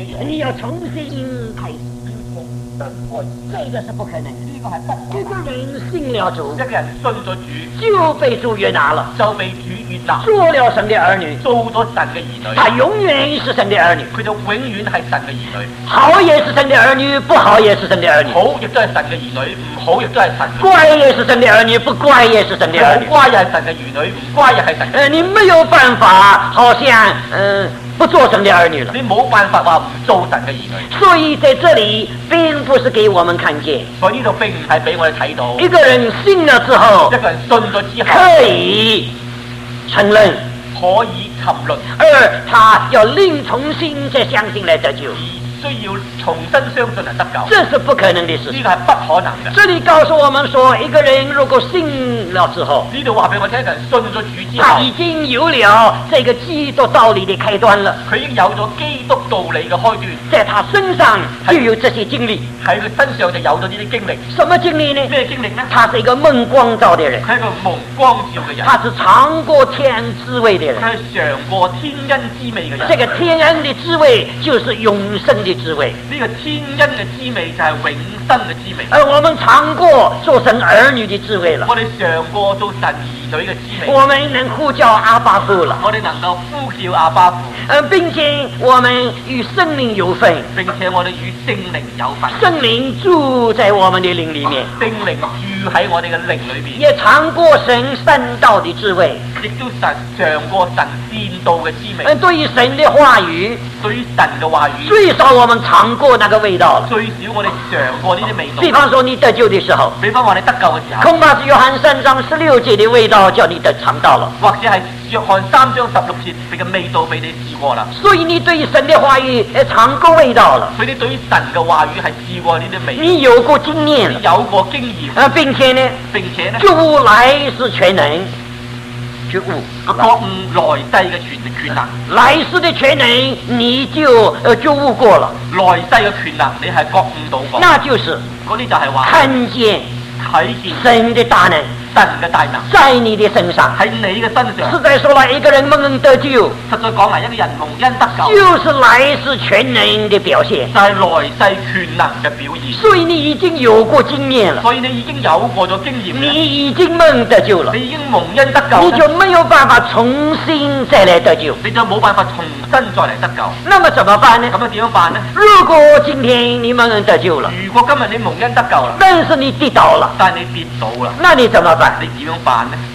你要重新开始。这个是不可能的。一个人信了主， 一個人信咗主， 就被主悦納了， 就被主悦納， 做了神的兒女， 做咗神嘅兒女。 他永遠是神的兒女， 佢就永遠係神嘅兒女。 好也是神的兒女，不好也是神的兒女。 好亦都係神嘅兒女，唔好亦都係神嘅兒女。 乖也是神的兒女，不乖也是神的兒女。 乖又係神嘅兒女，唔乖又係神嘅兒女。 你沒有辦法，好像不做神的兒女了。 你冇辦法話唔做神嘅兒女。 所以在這裡並不是給我們看見， 所以呢度並唔係俾我哋睇到。 一個人信了之後， 一個人信咗之後可以承認， 可以沉淪， 而他要另重新再相信來得救。 需要重新相信嚟得救， 這是不可能的事情。 呢個係不可能嘅。 這裡告訴我們說，一個人如果信了之後， 呢度話俾我聽，一個人信咗主之後， 他已經有了這個基督道理的開端了。 佢已經有咗基督道理嘅開端， 在他身上就有這些經歷， 喺佢身上就有咗呢啲經歷。 什麼經歷呢？ 咩經歷呢？ 他是一個蒙光照的人， 佢係一個蒙光照嘅人， 他是嘗過天滋味的人， 佢係嘗過天恩滋味嘅人。 這個天恩的滋味就是永生的滋味。 呢個天恩嘅滋味就係永生嘅滋味。 而我們嘗過做神兒女的滋味了， 我哋嘗過做神兒女嘅滋味。 我們能呼叫阿爸父了， 我哋能夠呼叫阿爸父。 並且我們與聖靈有份， 並且我哋與聖靈有份。 聖靈住在我們的靈裡面， 聖靈住喺我哋嘅靈裏邊。 也嘗過神善道的滋味， 亦都嘗過神善道嘅滋味。 對於神的話語， 對於神嘅話語， 最少我們嘗過那個味道了。 最少我哋嘗過呢啲味道。 比方說你得救的時候， 比方話你得救嘅時候， 恐怕是約翰3章16節的味道叫你得嘗到了， 或者係約翰3章16節嘅味道俾你試過啦。 所以你對於神的話語嘗過味道了， 所以你對於神嘅話語係試過呢啲味道， 你有過經驗了， 你有過經驗， 並且呢，覺悟來世全能，覺悟來世嘅全能， 來世的全能你就覺悟過了， 來世嘅全能你係覺悟到過， 那就是嗰啲就係話看見神的大能， 神嘅大能在你的身上， 喺你嘅身上。 實在說來，一個人蒙恩得救， 實在講嚟，一個人蒙恩得救， 就是來世全能的表現， 就係來世全能嘅表現。 所以你已經有過經驗了， 所以你已經有過咗經驗， 你已經蒙恩得救了， 你已經蒙恩得救， 你就沒有辦法重新再來得救， 你就冇辦法重新再嚟得救。 那麼怎麼辦呢？ 咁樣點樣辦呢？ 如果今天你蒙恩得救了， 如果今日你蒙恩得救啦， 但是你跌倒了， 但係你跌倒啦， 那你怎麼辦？ 你點樣辦呢？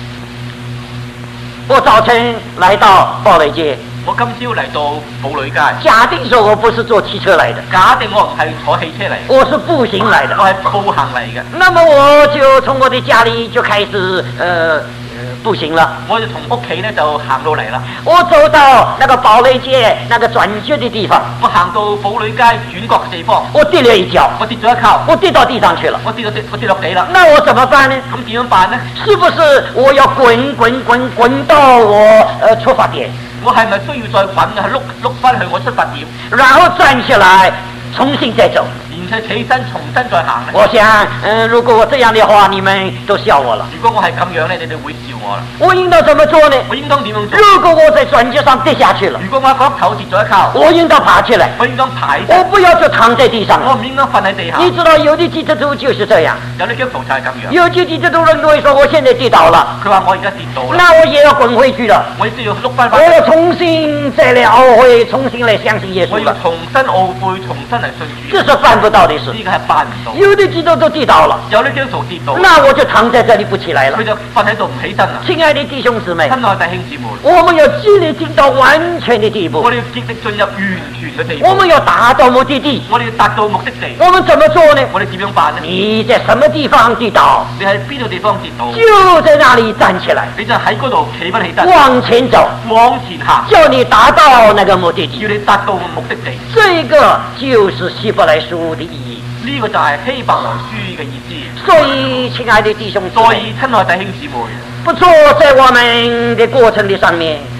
我早晨來到堡壘街， 我今朝嚟到堡壘街， 假定說我不是坐汽車來的， 假定我唔係坐汽車嚟， 我是步行來的， 我係步行嚟嘅， 那麼我就從我的家裡就開始步行了， 我就從屋企呢就行到嚟啦。 我走到那個堡壘街那個轉角的地方， 我行到堡壘街轉角嘅地方， 我跌了一跤， 我跌咗一跤， 我跌到地上去了， 我跌落地啦。 那我怎麼辦呢？ 咁點樣辦呢？ 是不是我要滾到我出發點？ 我係咪需要再滾啊？碌翻去我出發點， 然後站起來重新再走？ 然後起身重新再行呢？ 我想，如果我這樣的話，你們都笑我了。 如果我係咁樣呢，你哋會笑我啦。 我應當怎麼做呢？ 我應當點樣做？ 如果我在轉角上跌下去了， 如果我喺個頭跌咗一跤， 我應當爬起來。 我應當爬起。 我不要就躺在地上。 我唔應該瞓喺地下。 你知道有的基督徒就是這樣， 有啲基督徒就係咁樣。 有啲基督徒認為說我現在跌倒了， 佢話我而家跌倒啦， 那我也要滾回去了， 我亦都要碌翻我要重新再來懊悔，重新來相信耶穌我要了。 重新懊悔，重新嚟信主。 這是辦不到的事。 呢個係辦唔到。 有的基督徒跌倒了， 有啲基督徒跌倒， 那我就躺在這裡不起來了。 佢就瞓喺度唔起身啦。 親愛的弟兄姊妹， 親愛弟兄姊妹， 我們要激勵進到完全的地步， 我哋要極力進入完全嘅地步。 我們要達到目的地， 我哋要達到目的地。 我們怎麼做呢？ 我哋點樣辦呢？ 你在什麼地方跌倒， 你喺邊度地方跌倒， 就在那裡站起來， 你就喺嗰度企翻起身， 往前走， 往前行， 叫你達到那個目的地。 要你達到個目的地。 這個就是希伯來書的意義。 呢個就係希伯來書嘅意思。 所以，親愛的弟兄姊妹， 所以親愛弟兄姊妹， 不錯，在我們的過程的上面， 唔錯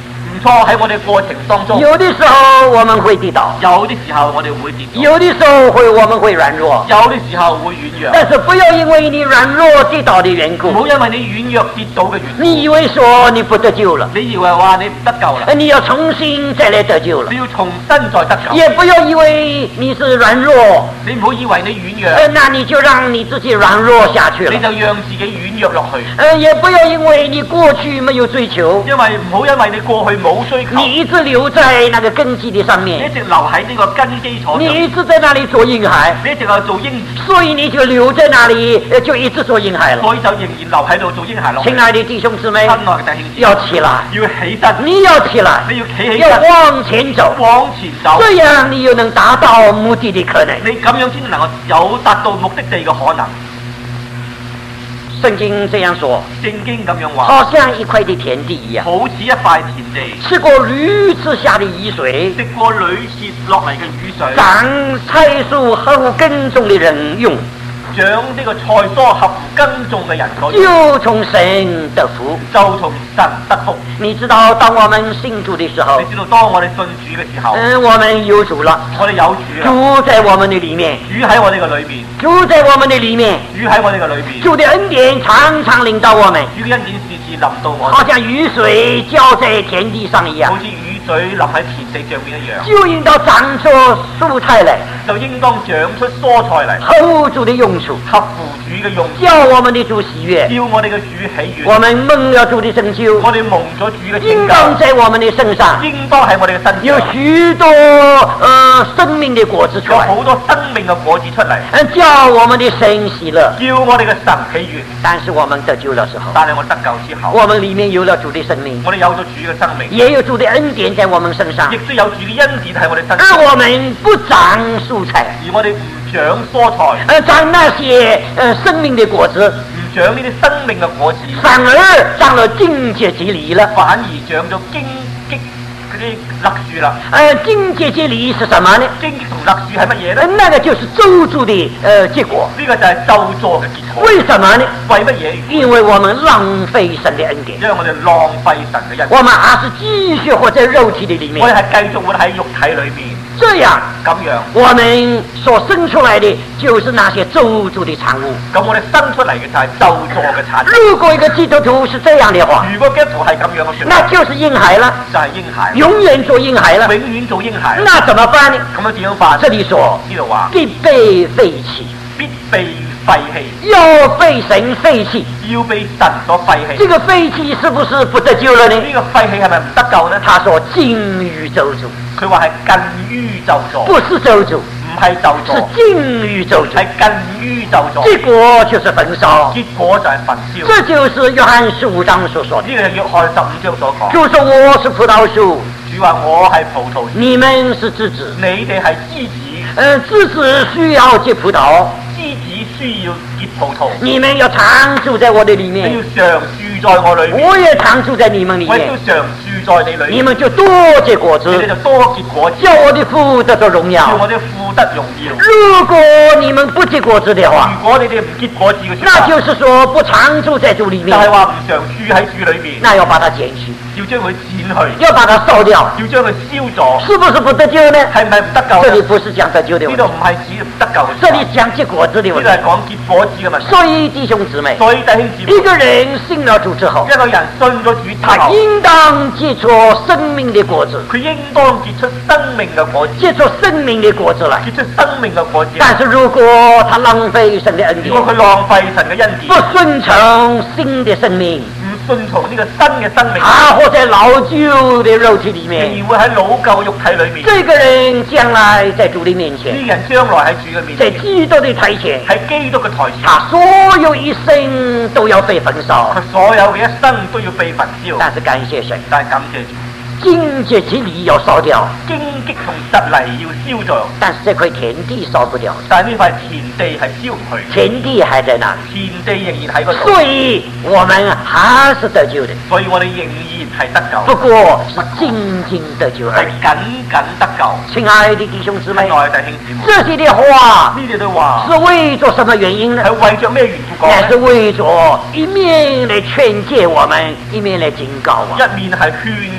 錯喺我哋過程當中， 有的時候我們會跌倒， 有啲時候我哋會跌倒， 有的時候我們會軟弱， 有啲時候會軟弱。 但是不要因為你軟弱跌倒的緣故， 唔好因為你軟弱跌倒嘅緣故， 你以為說你不得救了， 你以為話你唔得救啦， 你要重新再來得救了， 你要重新再得救。 也不要以為你是軟弱， 你唔好以為你軟弱， 那你就讓你自己軟弱下去了， 你就讓自己軟弱落去。 也不要因為你過去沒有追求， 因為唔好因為你過去冇追求， 你一直留在那個根基的上你一面， 直留喺呢個根基礎上， 你一直在那裡做嬰孩， 你一直喺度做嬰兒， 所以你就留在那裡，就一直做嬰孩了。 所以就仍然留喺度做嬰孩落去。 親愛的弟兄姊妹， 親愛嘅弟兄姊妹， 要起來， 要起身， 你要起來， 你要企起要身， 往前走， 往前走， 這樣你又能達到目的的可能。 你咁樣先能夠有達到目的地嘅可能。 聖經這樣說， 聖經咁樣話， 好像一塊的田地一樣， 好似一塊田地， 吃過驢之下的雨水， 食過屢次落嚟嘅雨水， 長菜蔬合耕種的人用， 長呢個菜蔬合耕種嘅人所用， 就從神得福。 就從神得福。 你知道，當我們信主的時候你，知道當我哋信主嘅時候， 我們有主了， 我哋有主啦， 主在我們的裡面， 主喺我哋嘅裏面， 主在我們的裡面， 主喺我哋嘅裏面， 主的恩典常常臨到我們， 主嘅恩典時時臨到我哋， 好像雨水澆在田地上一樣好，似雨水淋喺田地上面一樣， 就應當長出蔬菜來， 就應當長出蔬菜嚟， 合乎主的用處， 合乎主嘅用， 叫我們的主喜悅。 叫我哋嘅主喜悅。 我們蒙了主的拯救， 我哋蒙咗主嘅拯應當救， 在我們的身上應當喺我哋嘅身有上許多生命的果子出來， 有好多生命嘅果子出嚟， 叫我們的神喜樂。 叫我哋嘅神喜悅。 但是我們得救的時候， 但係我得救之後， 我們裡面有了主的生命， 我哋有咗主嘅生命， 也有主的恩典在我們身上亦，都有主嘅恩典喺我哋身而上， 我們不長蔬菜， 而我哋唔長蔬菜， 長那些生命的果子， 唔長呢啲生命嘅果子， 反而長了荊棘蒺藜了。 反而長咗荊棘嗰啲勒樹啦。 荊棘蒺藜是什麼呢？ 荊棘同勒樹係乜嘢咧？ 那個就是咒詛的結果。 呢個就係咒詛嘅結果。 為什麼呢？ 為乜嘢？ 因為我們浪費神的恩典， 因為我哋浪費神嘅恩典， 我們還是繼續活在肉體的裡我哋面。 係繼續活喺肉體裏面， 這樣， 咁樣， 我們所生出來的就是那些咒詛的產物。 咁我哋生出嚟嘅就係咒詛嘅產物。 如果一個基督徒是這樣的話， 如果基督徒係咁樣嘅說法， 那就是嬰孩了， 就係嬰孩， 永遠做嬰孩了。 永遠做嬰孩。 那怎麼辦呢？ 咁樣點樣辦？ 這裡說呢度話必被廢棄， 必被廢棄， 要被神廢棄。 要被神所廢棄。 這個廢棄是不是不得救了呢？ 呢個廢棄係咪唔得救呢？ 他說近於咒詛， 佢話係近於咒詛， 不是咒詛， 唔係咒是詛， 近於咒詛。 係近於咒詛。 結果就是焚燒。 結果就係焚燒。 這就是約翰15章所說的。 呢個係約翰15章所講。 主說我是葡萄樹， 主話我係葡萄樹， 你們是枝子。 你哋係枝子， 枝子需要結葡萄， 枝子需要結葡萄。 你們要常住在我的裡你面， 要常住在我裏面， 我也常住在你們裡我亦都面， 常住在你裏面。 你們就多結果子你，哋就多結果子， 叫我的父得着榮叫耀。 我哋父得榮耀。 如果你們不結果子的話， 如果你哋唔結果子嘅說那話， 就是說不常住在主裡面， 就係話唔常住喺主裏面， 那要把它剪去， 要將佢剪去， 要把它燒掉， 要將佢燒咗， 是不是不得救呢？ 係唔係唔得救呢？ 這裡不是講得救的問題， 呢度唔係指唔得救嘅這裡說話， 講結果子的問題。 呢度係講結果子嘅問題。 所以弟兄姊妹， 所以弟兄姊妹， 一個人信了主之後， 一個人信咗主之他後， 應當結出生命的果子， 佢應當結出生命嘅果子， 結出生命的果子來。 結出生命嘅果子。 但是如果他浪費神的恩典， 如果佢浪費神嘅恩典， 不順從新的生命， 唔順從呢個新嘅生命， 他活在老舊的肉體裡仍面， 然會喺老舊肉體裏面。 這個人將來在主的面呢前， 人將來喺主嘅面在前， 基督的台前， 喺基督嘅台前， 他所有一生都要被焚燒。 佢所有嘅一生都要被焚燒。 但是感謝神， 但係感謝主， 荊棘蒺藜要燒掉， 荊棘同蒺藜要燒咗， 但是這塊田地燒不掉， 但係呢塊田地係燒唔去， 田地還在那裡。 田地仍然喺嗰度， 所以我們還是得救的， 所以我哋仍然係得救， 不過是僅僅得救而係已。 僅僅得救。 親愛的弟兄姊妹， 親愛的弟兄姊妹， 這些的話呢啲都話是為着什麼原因呢？ 係為着咩緣故講乃是呢？ 為着一面來勸誡我們，一面來警告我們。 一面係勸告我哋，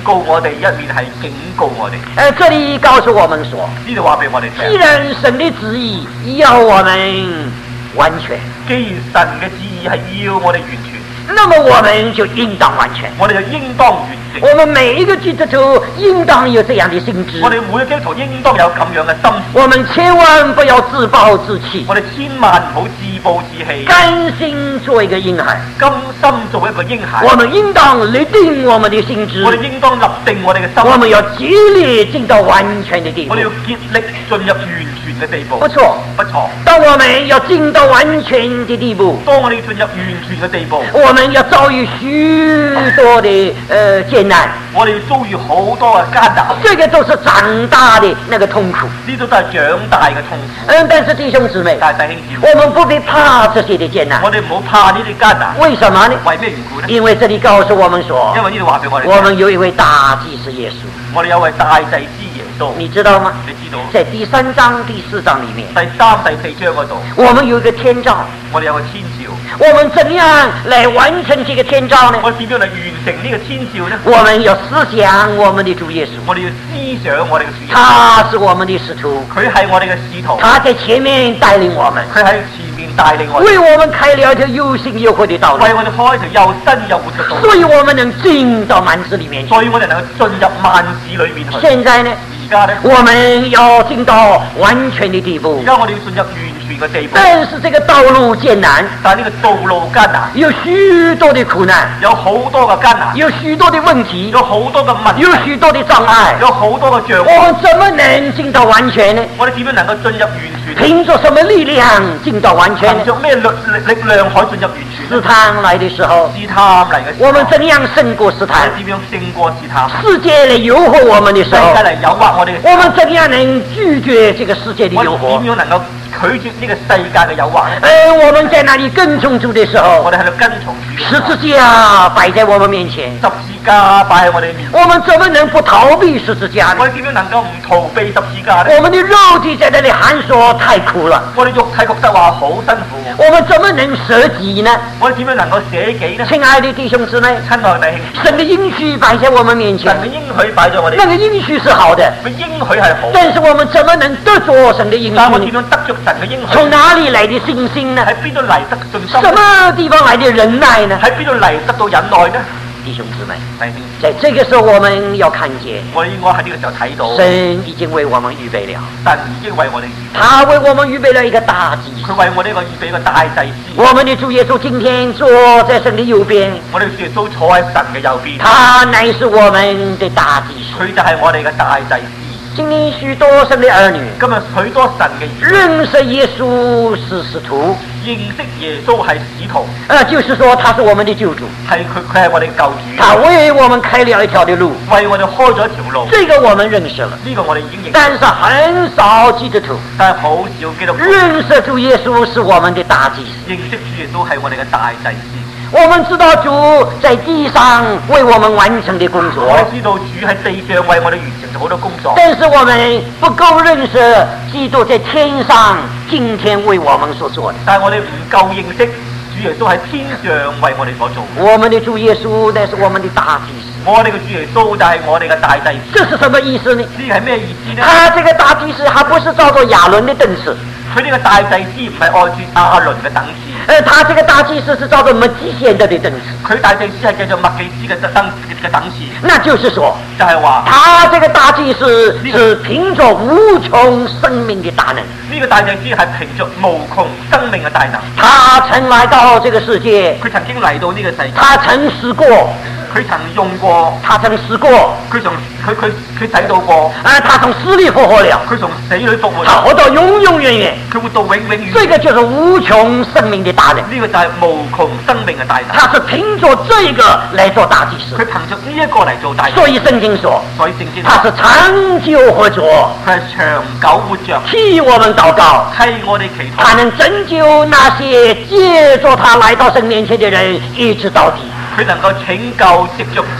哋，一面係警告我哋。 這裡告訴我們說， 呢度話俾我哋聽， 既然神的旨意要我們完全， 既然神嘅旨意係要我哋完全， 那麼我們就應當完全。 我哋就應當完成。 我們每一個基督徒應當有這樣的心志。 我哋每個基督徒應當有咁樣嘅心。 我們千萬不要自暴自棄。 我哋千萬唔好自暴自棄。 甘心做一個嬰孩。 甘心做一個嬰孩。 我們應當立定我們的心志。 我哋應當立定我哋嘅心。 我們要竭力進到完全的地步。 我哋要竭力進入完全嘅地步。 不錯， 不錯。 當我們要進到完全的地步， 當我哋進入完全嘅地步， 我們要遭遇許多的艱難。 我哋要遭遇好多嘅艱難。 這個都是長大的那個痛苦。 呢度都係長大嘅痛苦。 但是弟兄姊妹， 但係弟兄姊妹， 我們不必怕這些的艱難。 我哋唔好怕呢啲艱難。 為什麼呢？ 為咩緣故呢？ 因為這裡告訴我們說， 因為呢度話俾我哋， 我們有一位大祭司耶穌。 我哋有位大祭司耶穌， 你知道嗎？ 你知道？ 在第3章、第4章裡面， 第3、第4章嗰度， 我們有一個天照。 我哋有個天照。 我們怎樣來完成這個天照呢？ 我哋點樣嚟完成呢個天照呢？ 我們要思想我們的主耶穌。 我哋要思想我哋嘅主耶穌。 他是我們的使徒， 佢係我哋嘅使徒。 他在前面帶領我們， 佢喺前面帶領我哋， 為我們開了一條又新又活的道路， 為我哋開一條又新又活嘅道路。 所以我們能進到幔子裡面去。 所以我哋能夠進入幔子裏面去。 現在呢？ 而家呢？ 我們要進到完全的地步。 而家我哋要進入完全嘅地步。 但是這個道路艱難， 但係呢個道路艱難， 有許多的苦難， 有好多嘅艱難， 有許多的問題， 有好多嘅問題， 有許多的障礙， 有好多嘅障礙。 我們怎麼能進到完全呢？ 我哋點樣能夠進入完全？ 憑着什麼力量進到完全呢？ 憑着咩力量可以進入完全？ 試探來的時候， 試探嚟嘅時候， 我們怎樣勝過試探？ 點樣勝過試探？ 世界來誘惑我們的時候， 世界嚟誘惑我哋， 我們怎樣能拒絕這個世界的誘惑？ 點樣能夠拒絕呢個世界嘅誘惑呢？ 我們在那裡跟從主的時候， 我哋喺度跟從主， 十字架擺在我們面前， 十字架擺喺我哋面前， 我們怎麼能不逃避十字架呢？ 我哋點樣能夠唔逃避十字架呢？ 我們的肉體在那裡喊說太苦了， 我哋肉體覺得話好辛苦， 我們怎麼能捨己呢？ 我哋點樣能夠捨己呢？ 親愛的弟兄姊妹， 親愛的弟兄， 神的應許擺在我們面前， 神嘅應許擺在我哋， 那個應許是好的， 佢應許係好， 但是我們怎麼能得着神的應許？ 但我點樣得着神嘅應許？ 從哪裡來的信心呢？ 喺邊度嚟得信心？ 什麼地方來的忍耐呢？ 喺邊度嚟得到忍耐呢？ 弟兄姊妹， 弟兄， 在這個時候我們要看見， 我哋應該喺呢個時候睇到， 神已經為我們預備了， 神已經為我哋預備， 他為我們預備了一個大祭司， 佢為我哋一個預備一個大祭司。 我們的主耶穌今天坐在神的右邊， 我哋主耶穌坐喺神嘅右邊， 他乃是我們的大祭司， 佢就係我哋嘅大祭司。 今天許多神的兒女， 今日許多神嘅兒女認識耶穌是使徒， 認識耶穌係使徒， 就是說他是我們的救主， 係佢係我哋救主， 他為我們開了一條的路， 為我哋開咗一條路。 這個我們認識了， 呢個我哋已經認識， 但是很少基督徒但係好少基督徒認識主耶穌是我們的大祭司。 認識主耶穌係我哋嘅大祭司。 我們知道主在地上為我們完成的工作， 我哋知道主喺地上為我哋完成咗好多工作， 但是我們不夠認識基督在天上今天為我們所做的。 但係我哋唔夠認識主耶穌喺天上為我哋所做。 我們的主耶穌乃是我們的大祭司。 我哋嘅主耶穌就係我哋嘅大祭司。 這是什麼意思呢？ 呢個係咩意思呢？ 他這個大祭司還不是照着亞倫的等次， 佢呢個大祭司唔係按住亞倫嘅等次。 他這個大祭司是照着麥基洗德的等次。 佢大祭司係叫做麥基斯嘅等次。 那就是說， 就係話， 他這個大祭司是憑着無窮生命的大能。 呢個大祭司係憑着無窮生命嘅大能。 他曾來到這個世界， 佢曾經嚟到呢個世界。 他曾死過， 佢曾用過， 他曾死過， 佢使到過。 他從死裏復活了， 佢從死裏復活。 他活到永永遠遠。 佢活到永永遠遠。 這個就是無窮生命的大能。 呢個就係無窮生命嘅大能。 他是憑着這個來做大祭司。 佢憑着呢一個嚟做大祭司。 所以聖經說，他是長久活着， 佢係長久活着， 替我們禱告， 替我哋祈禱。 他能拯救那些借着他來到神面前的人，一直到底。 佢能夠拯救藉着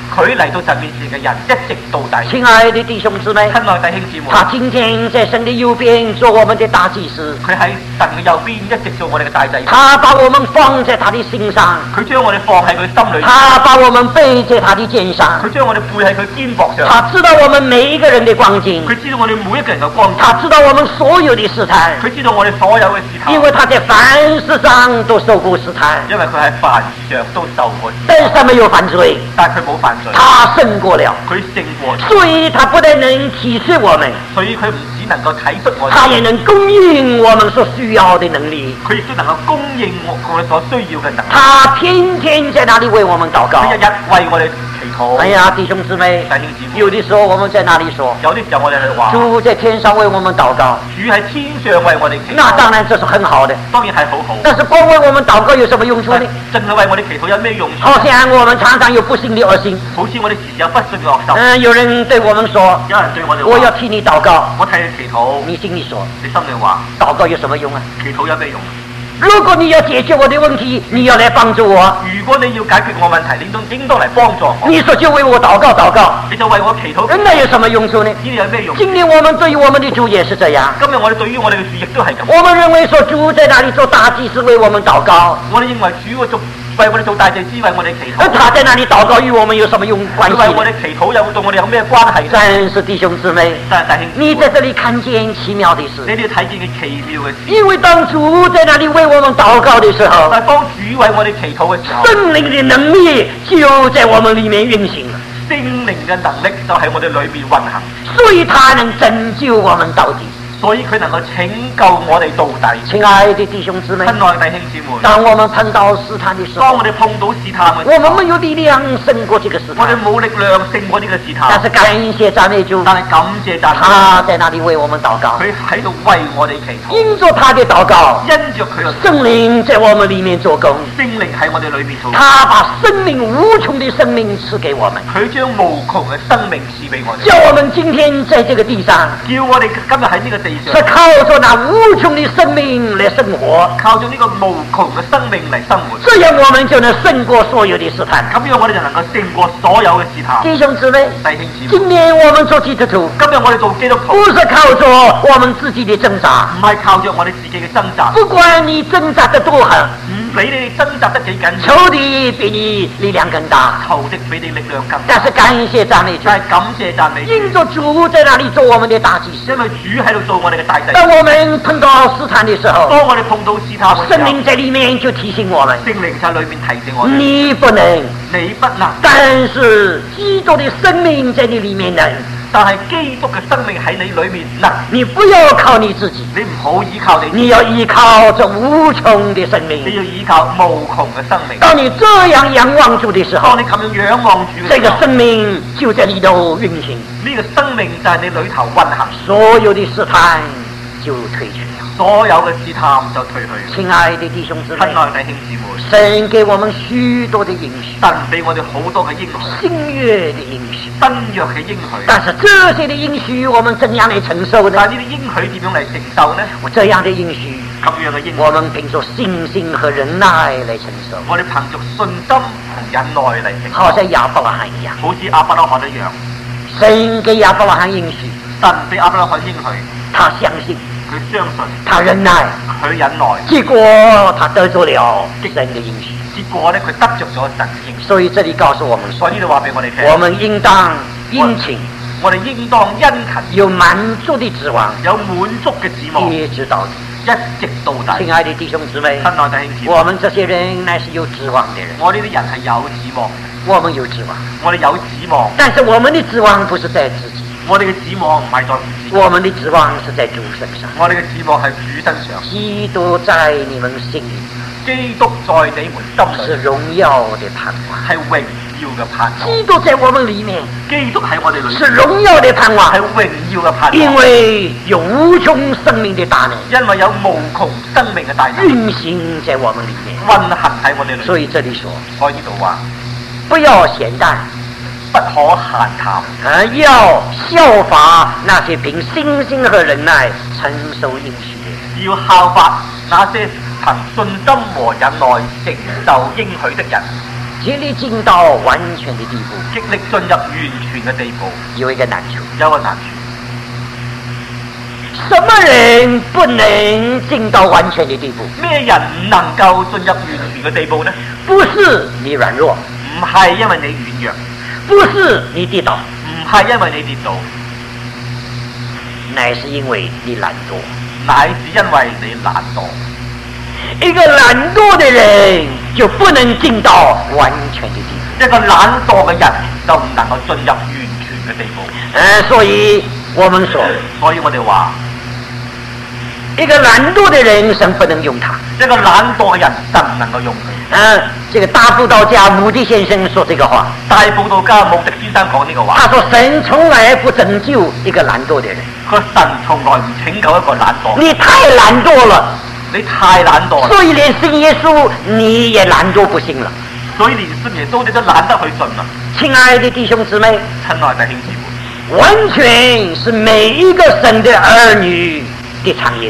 佢嚟到神面前嘅人一直到底。 親愛的弟兄姊妹， 親愛弟兄姊妹， 他今天在神的右邊做我們的大祭司， 佢喺神嘅右邊一直做我哋嘅大祭司。 他把我們放在他的心上， 佢將我哋放喺佢心裏。 他把我們背在他的肩上， 佢將我哋背喺佢肩膊上。 他知道我們每一個人的光景， 佢知道我哋每一個人嘅光景。 他知道我們所有的試探， 佢知道我哋所有嘅試探。 因為他在凡事上都受過試探， 因為佢喺凡事上都受過試探。 但是他沒有犯罪， 但係佢冇犯罪。 他勝過了， 佢勝過。 所以他不但能體恤我們， 所以佢唔只能夠體恤我哋， 他也能供應我們所需要的能力。 佢亦都能夠供應我哋所需要嘅能力。 他天天在那裡為我們禱告， 佢日日為我哋祈禱。 哎呀，弟兄姊妹， 弟兄姊妹， 有的時候我們在那裡說， 有啲時候我哋去話， 主在天上為我們禱告， 主喺天上為我哋祈禱。 那當然這是很好的， 當然係好好。 但是光為我們禱告有什麼用處呢？ 淨係為我哋祈禱有咩用處？ 好像我們常常有不信的惡心， 好似我哋時時有不信嘅惡心。 有人對我們說， 有人對我哋話， 我要替你禱告， 我替你祈禱。 你心裡說， 你心裏話， 禱告有什麼用啊？ 祈禱有咩用？ 如果你要解決我的問題，你要來幫助我。 如果你要解決我問題，你都應當嚟幫助我。 你說就為我禱告禱告， 你就為我祈禱。 那有什麼用處呢？ 呢啲有咩用？ 今天我們對於我們的主也是這樣。 今日我哋對於我哋嘅主亦都係咁。 我們認為說主在那裡做大祭司為我們禱告， 我哋認為主為我哋做大祭司，為我哋祈禱。 他在那裡禱告與我們有什麼用關係？ 為我哋祈禱有對我哋有咩關係？ 真是弟兄姊妹，你在這裡看見奇妙的事。 你哋睇見嘅奇妙嘅事。 因為當主在那裡為我們禱告的時候， 但當主為我哋祈禱嘅時候， 聖靈的能力就在我們裡面運行了。 聖靈嘅能力就喺我哋裏面運行， 所以他能拯救我們到底。 所以佢能夠拯救我哋到底。 親愛的弟兄姊妹， 親愛弟兄姊妹， 當我們碰到試探的時候， 當我哋碰到試探嘅時候， 我們沒有力量勝過這個試探， 我哋冇力量勝過呢個試探。 但是感謝讚美主， 但係感謝讚美主， 他在那裡為我們禱告， 佢喺度為我哋祈禱。 因着他的禱告， 因着佢嘅聖靈在我們裡面做工， 聖靈喺我哋裏面做工， 他把生命無窮的生命賜給我們， 佢將無窮嘅生命賜俾我哋， 叫我們今天在這個地上， 叫我哋今日喺呢個地上， 是靠着那無窮的生命來生活， 靠住呢個無窮嘅生命嚟生活， 這樣我們就能勝過所有的試探。 咁樣我哋就能夠勝過所有嘅試探。 弟兄姊妹， 弟兄姊妹， 今天我們做基督徒， 今日我哋做基督徒， 不是靠着我們自己的掙扎， 唔係靠着我哋自己嘅掙扎。 不管你掙扎得多狠， 唔理你掙扎得幾緊要， 仇敵比你力量更大， 仇敵比你力量更大。 但是感謝讚美主， 但係感謝讚美主， 因着主在那裡做我們的大祭司， 因為主喺度做我哋嘅大祭司。 當我們碰到試探的時候， 當我哋碰到試探嘅時候， 聖靈在裡面就提醒我們， 聖靈在裏面提醒我哋， 你不能， 你不能， 但是基督的生命在你裡面能。 但係基督嘅生命喺你裏面能。 你不要靠你自己， 你唔好依靠你自己， 你要依靠這無窮的生命。 你要依靠無窮嘅生命。 當你這樣仰望主的時候， 當你咁樣仰望主嘅時候， 這個生命就在裏頭運行， 呢個生命就喺你裏頭運行， 所有的試探就退去了。 所有嘅試探就退去。 親愛的弟兄姊妹， 親愛弟兄姊妹， 神給我們許多的應許， 神俾我哋好多嘅應許， 新約的應許， 新約嘅應許。 但是這些的應許我們怎樣來承受呢？ 但係呢啲應許點樣嚟承受呢？ 這樣的應許， 咁樣嘅應許， 我們憑着信心和忍耐來承受。 我哋憑着信心同忍耐嚟承受， 好像亞伯拉罕一樣， 好似亞伯拉罕一樣。 神給亞伯拉罕應許， 神俾亞伯拉罕應許， 他相信， 佢相信， 他忍耐， 佢忍耐， 結果他得着了神的應許。 結果咧佢得着咗神嘅應許。 所以這裡告訴我們說， 所以呢度話俾我哋聽， 我們應當殷勤， 我哋應當殷勤， 有滿足的指望， 有滿足嘅指望， 一直到底。 一直到底。 親愛的弟兄姊妹， 親愛弟兄姊妹， 我們這些人乃是有指望的人， 我呢啲人係有指望， 我們有指望， 我哋有指望， 但是我們的指望不是在自己， 我哋嘅指望唔係在自己， 我們的指望是在主身上。 我哋嘅指望係主身上。 基督在你們心裡， 基督在你們心裏是榮耀的盼望， 係榮耀嘅盼望。 基督在我們裡面， 基督喺我哋裏面是榮耀的盼望， 係榮耀嘅盼望。 因為有無窮生命的大能， 因為有無窮生命嘅大能運行在我們裡面， 運行喺我哋裏面。 所以這裡說， 所以呢度話不要閒淡， 不可閒談， 要效法那些憑信心和忍耐承受應許的人， 要效法那些憑信心和忍耐承受應許的人。 竭力進到完全的地步， 極力進入完全嘅地步， 有一個難處。 有個難處。 什麼人不能進到完全的地步？ 咩人唔能夠進入完全嘅地步呢？ 不是你軟弱， 唔係因為你軟弱， 不是你跌倒， 唔係因為你跌倒， 乃是因為你懶惰。 乃是因為你懶惰。 一個懶惰的人就不能進到完全的地步。 一個懶惰嘅人就唔能夠進入完全嘅地步。 所以我們說， 所以我哋話， 一個懶惰的人神不能用他。 一個懶惰嘅人神唔能夠用佢。 這個大布道家穆迪先生說這個話。 大布道家穆迪先生講呢個話。 他說神從來不拯救一個懶惰的人。 佢神從來唔拯救一個懶惰。 你太懶惰了。 你太懶惰了， 所以連信耶穌你也懶惰不行了。 所以連信耶穌你都懶得去信了。 親愛的弟兄姊妹， 親愛的弟兄姊妹， 完全是每一個神的兒女的產業，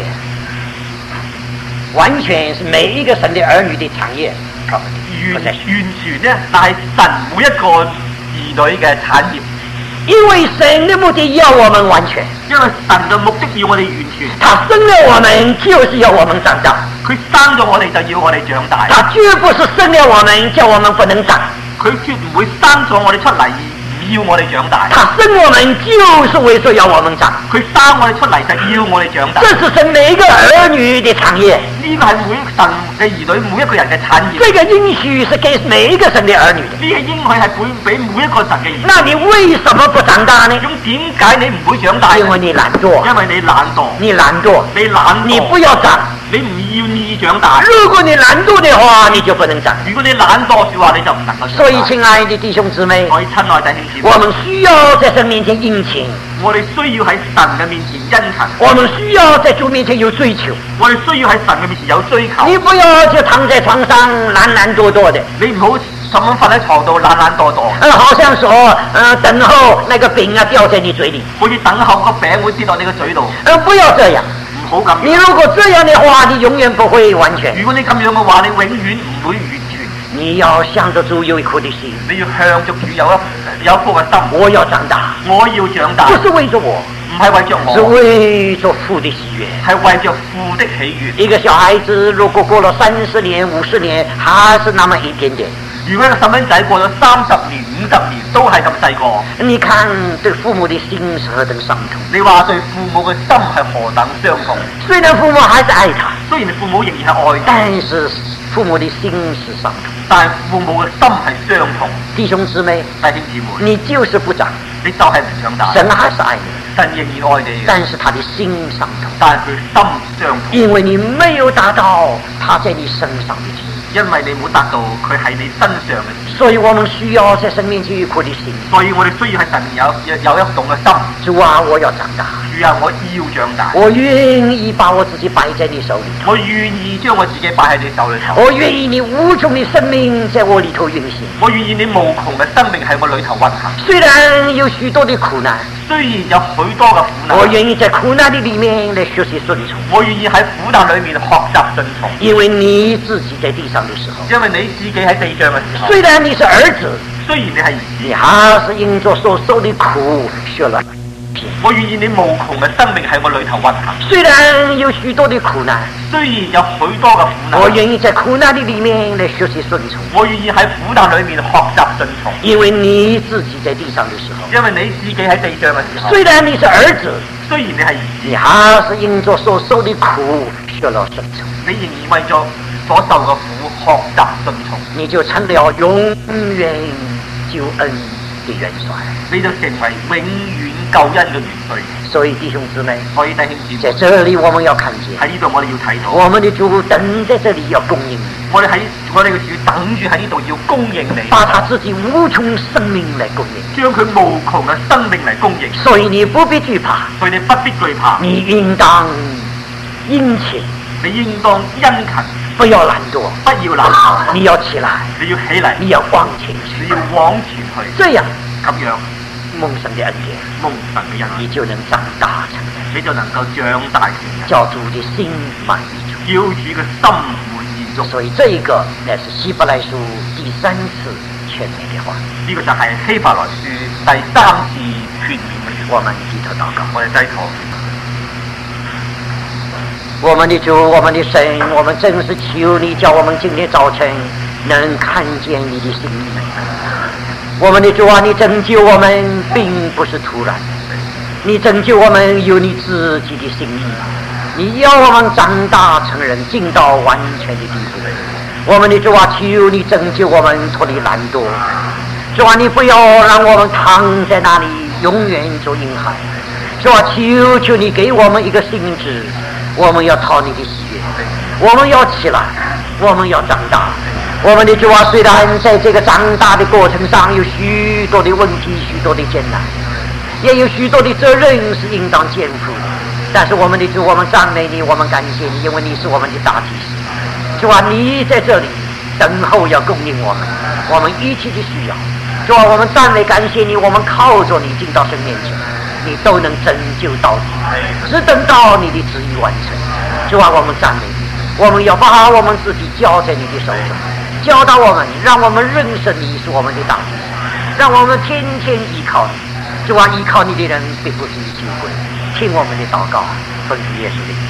完全是每一個神的兒女的產業。 完全呢，但係神每一個兒女嘅產業。 因為神的目的要我們完全， 因為神嘅目的要我哋完全。 他生了我們就是要我們長大， 佢生咗我哋就要我哋長大。 他絕不是生了我們叫我們不能長， 佢絕唔會生咗我哋出嚟唔要我哋長大。 他生我們就是為咗要我們長， 佢生我哋出嚟就要我哋長大。 這是神每一個兒女的產業， 呢個係每神嘅兒女每一個人嘅產業。 這個應許是給每一個神的兒女的。 呢個應許係俾每一個神嘅兒女。 那你為什麼不長大呢？ 咁點解你唔會長大？ 因為你懶惰。 因為你懶惰。 你懶惰。 你懶惰。 你不要長。 你唔要意長大。 如果你懶惰的話，你就不能長。 如果你懶惰嘅話，你就唔能夠長大。 所以，親愛的弟兄姊妹， 我親愛弟兄姊妹， 我們需要在神面前殷勤。 我哋需要喺神嘅面前殷勤。 我們需要在主面前有追求。 我哋需要喺神嘅面前有追求。 你不要就躺在床上懶懶惰惰的。 你唔好咁樣瞓喺床度懶懶惰惰。 好像說，等候那個餅啊掉在你嘴裏。 好似等候個餅會跌落你個嘴度。 不要這樣。 唔好咁。 你如果這樣的話，你永遠不會完全。 如果你咁樣嘅話，你永遠唔會完全。 你要向着主有一顆的心。 你要向着主有一顆嘅心。 我要長大。 我要長大。 不是為着我。 唔係為着我， 是為着父的喜悅， 係為着父的喜悅。 一個小孩子如果過了30年、50年，還是那麼一點點。 如果一個細蚊仔過咗30年、50年，都係咁細個。 你看對父母的心是何等傷痛。 你話對父母嘅心係何等傷痛？ 雖然父母還是愛他， 雖然父母仍然係愛他， 但是父母的心是傷痛。 但係父母嘅心係傷痛。 弟兄姊妹， 弟兄姊妹， 你就是不長， 你就係唔長大。 神還是愛你。 神仍然愛你， 但是他的心傷痛， 但係佢心傷痛， 因為你沒有達到他在你身上的旨意， 因為你冇達到佢喺你身上嘅旨意。 所以我們需要在神面前有一顆的心。 所以我哋需要喺神面有一種嘅心。 主啊，我要長大。 主啊，我要長大。 我願意把我自己擺在你手裏頭。 我願意將我自己擺喺你手裏頭。 我願意你無窮的生命在我裏頭運行。 我願意你無窮嘅生命喺我裏頭運行。 雖然有許多的苦難， 雖然有許多嘅苦難， 我願意在苦難的裏面來學習順從。 我願意喺苦難裏面學習順從。 因為你自己在地上的時候， 因為你自己喺地上嘅時候， 雖然你是兒子， 雖然你係兒子， 你還是因着所受的苦學了。 我願意你無窮嘅生命喺我裏頭運行。 雖然有許多的苦難， 雖然有許多嘅苦難， 我願意在苦難的裏面來學習順從。 我願意喺苦難裏面學習順從。 因為你自己在地上的時候， 因為你自己喺地上嘅時候， 雖然你是兒子， 雖然你係兒子， 你還是因着所受的苦學了順從。 你仍然為咗所受嘅苦學習順從， 你就成了永遠救恩的元帥， 你就成為永遠救恩嘅元帥。 所以弟兄姊妹， 所以弟兄姊妹， 在這裡我們要看見， 喺呢度我哋要睇到， 我們的主等在這裡要供應你。 我哋嘅主等住喺呢度要供應你， 把他自己無窮生命來供應， 將佢無窮嘅生命嚟供應。 所以你不必懼怕， 所以你不必懼怕， 你應當殷勤， 你應當殷勤， 不要懶惰， 不要懶惰， 你要起來， 你要起嚟， 你要往前去， 你要往前去， 這樣咁樣蒙神的恩典， 蒙神嘅恩典， 你就能長大成人， 你就能夠長大成人， 叫主的心滿意足。 叫主嘅心滿意足。 用。 所以这一个乃是希伯来书第3次勸勉的話。 呢個就係希伯來書第3次勸勉嘅説話。 我們低頭禱告， 我哋低頭。 我們的主，我們的神，我們真是求你，叫我們今天早晨能看見你的心意。我們的主啊，你拯救我們並不是突然，你拯救我們有你自己的心意。你要我們長大成人，進到完全的地步。我們的主啊，求你拯救我們脫離懶惰。主啊，你不要讓我們躺在那裡永遠做嬰孩。主啊，求求你給我們一個心志，我們要討你的喜悅，我們要起來，我們要長大。我們的主啊，雖然在這個長大的過程上有許多的問題，許多的艱難，也有許多的責任是應當肩負的，但是我們的主，我們讚美你，我們感謝你，因為你是我們的大祭司。主啊，你在這裡等候要供應我們一切的需要。主啊，我們讚美感謝你，我們靠着你進到神面前，你都能拯救到底，只等到你的旨意完成。主啊，我們讚美你，我們要把我們自己交在你的手中，教導我們，讓我們認識你是我們的大祭司，讓我們天天依靠你。主啊，依靠你的人並不至於羞愧。聽我們的禱告，奉主耶穌的名。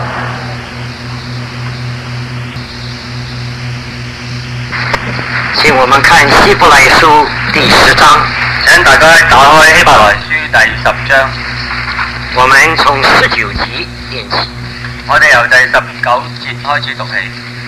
請我們看希伯來書第10章， 請大家打開希伯來書第10章， 我們從19節念起。 我哋由第19節開始讀起。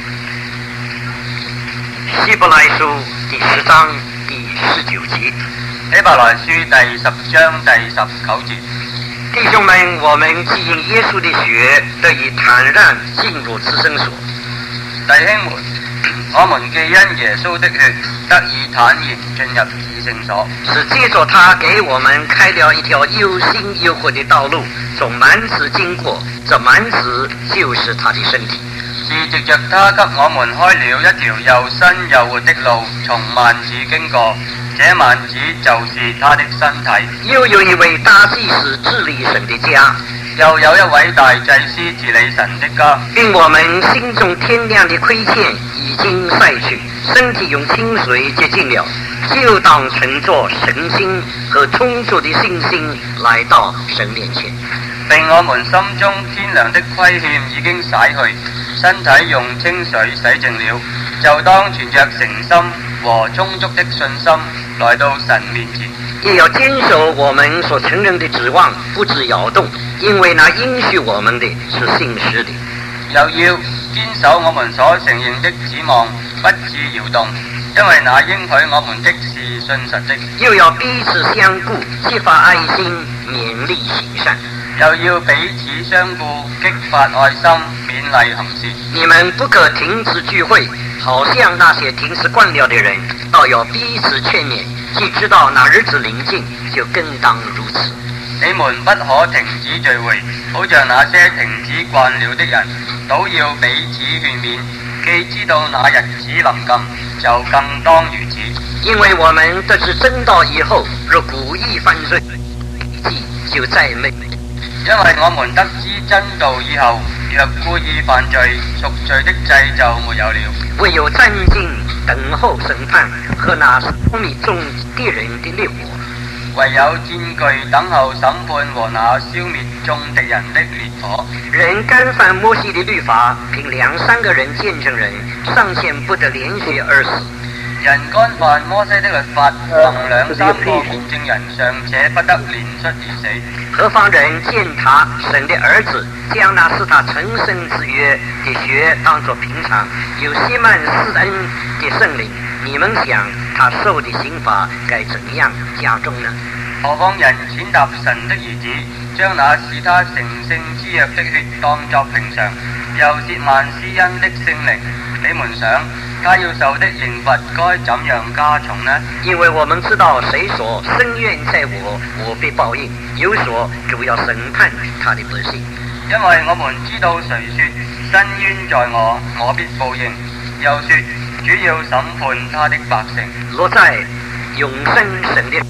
希伯來書第10章第19節。 希伯來書第10章第19節。 弟兄們，我們既因耶穌的血得以坦然進入至聖所。 弟兄們，我們既因耶穌的血得以坦然進入至聖所， 是借着他給我們開了一條又新又活的道路，從幔子經過，這幔子就是他的身體。 是藉着他給我們開了一條又新又活的路，從幔子經過，這幔子就是他的身體。 又有一位大祭司治理神的家， 又有一位大祭司治理神的家， 並我們心中天良的虧欠已經篩去，身體用清水潔淨了，就當存着神心和充足的信心來到神面前。 並我們心中天良的虧欠已經洗去，身體用清水洗淨了，就當存着誠心和充足的信心來到神面前。 也要堅守我們所承認的指望，不致搖動，因為那應許我們的是信實的。 又要堅守我們所承認的指望，不致搖動，因為那應許我們的是信實的。 又要彼此相顧，激發愛心，勉勵行善。 又要彼此相顧，激發愛心，勉勵行善。 你們不可停止聚會，好像那些停止慣了的人，倒要彼此勸勉。既知道那日子臨近，就更當如此。 你們不可停止聚會，好像那些停止慣了的人，倒要彼此勸勉。既知道那日子臨近，就更當如此。 因為我們得知真道以後，若故意犯罪，就再沒。 因為我們得知真道以後，若故意犯罪，贖罪的祭就沒有了。 唯有戰兢等候審判和那消滅眾敵人的烈火。 唯有戰懼等候審判和那消滅眾敵人的烈火。 人干犯摩西的律法，憑2-3個人見證人，尚且不得連續而死。 人干犯摩西的律法，憑2-3個見證人尚且不得連出而死， 何況人見他神的兒子將那使他成聖之約的血當作平常，有西曼施恩的聖靈，你們想他受的刑罰該怎樣加重呢？ 何況人踐踏神的兒子，將那使他成聖之約的血當作平常，又褻慢施恩的聖靈，你們想他要受的刑罰該怎樣加重呢？ 因為我們知道誰說深淵在我，我必報應；有說主要審判他的百姓。 因為我們知道誰說深淵在我，我必報應；又說主要審判他的百姓。 落在永生神的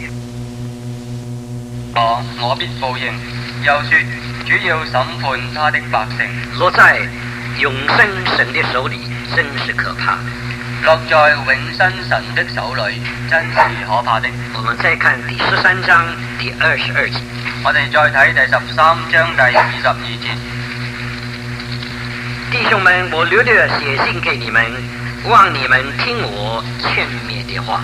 我必報應；又說主要審判他的百姓。 落在永生神的手里真是可怕的。 落在永生神的手裏，真是可怕的。 我們再看第13章第22節。 我哋再睇第13章第22節。 弟兄們，我略略寫信給你們，望你們聽我勸勉的話。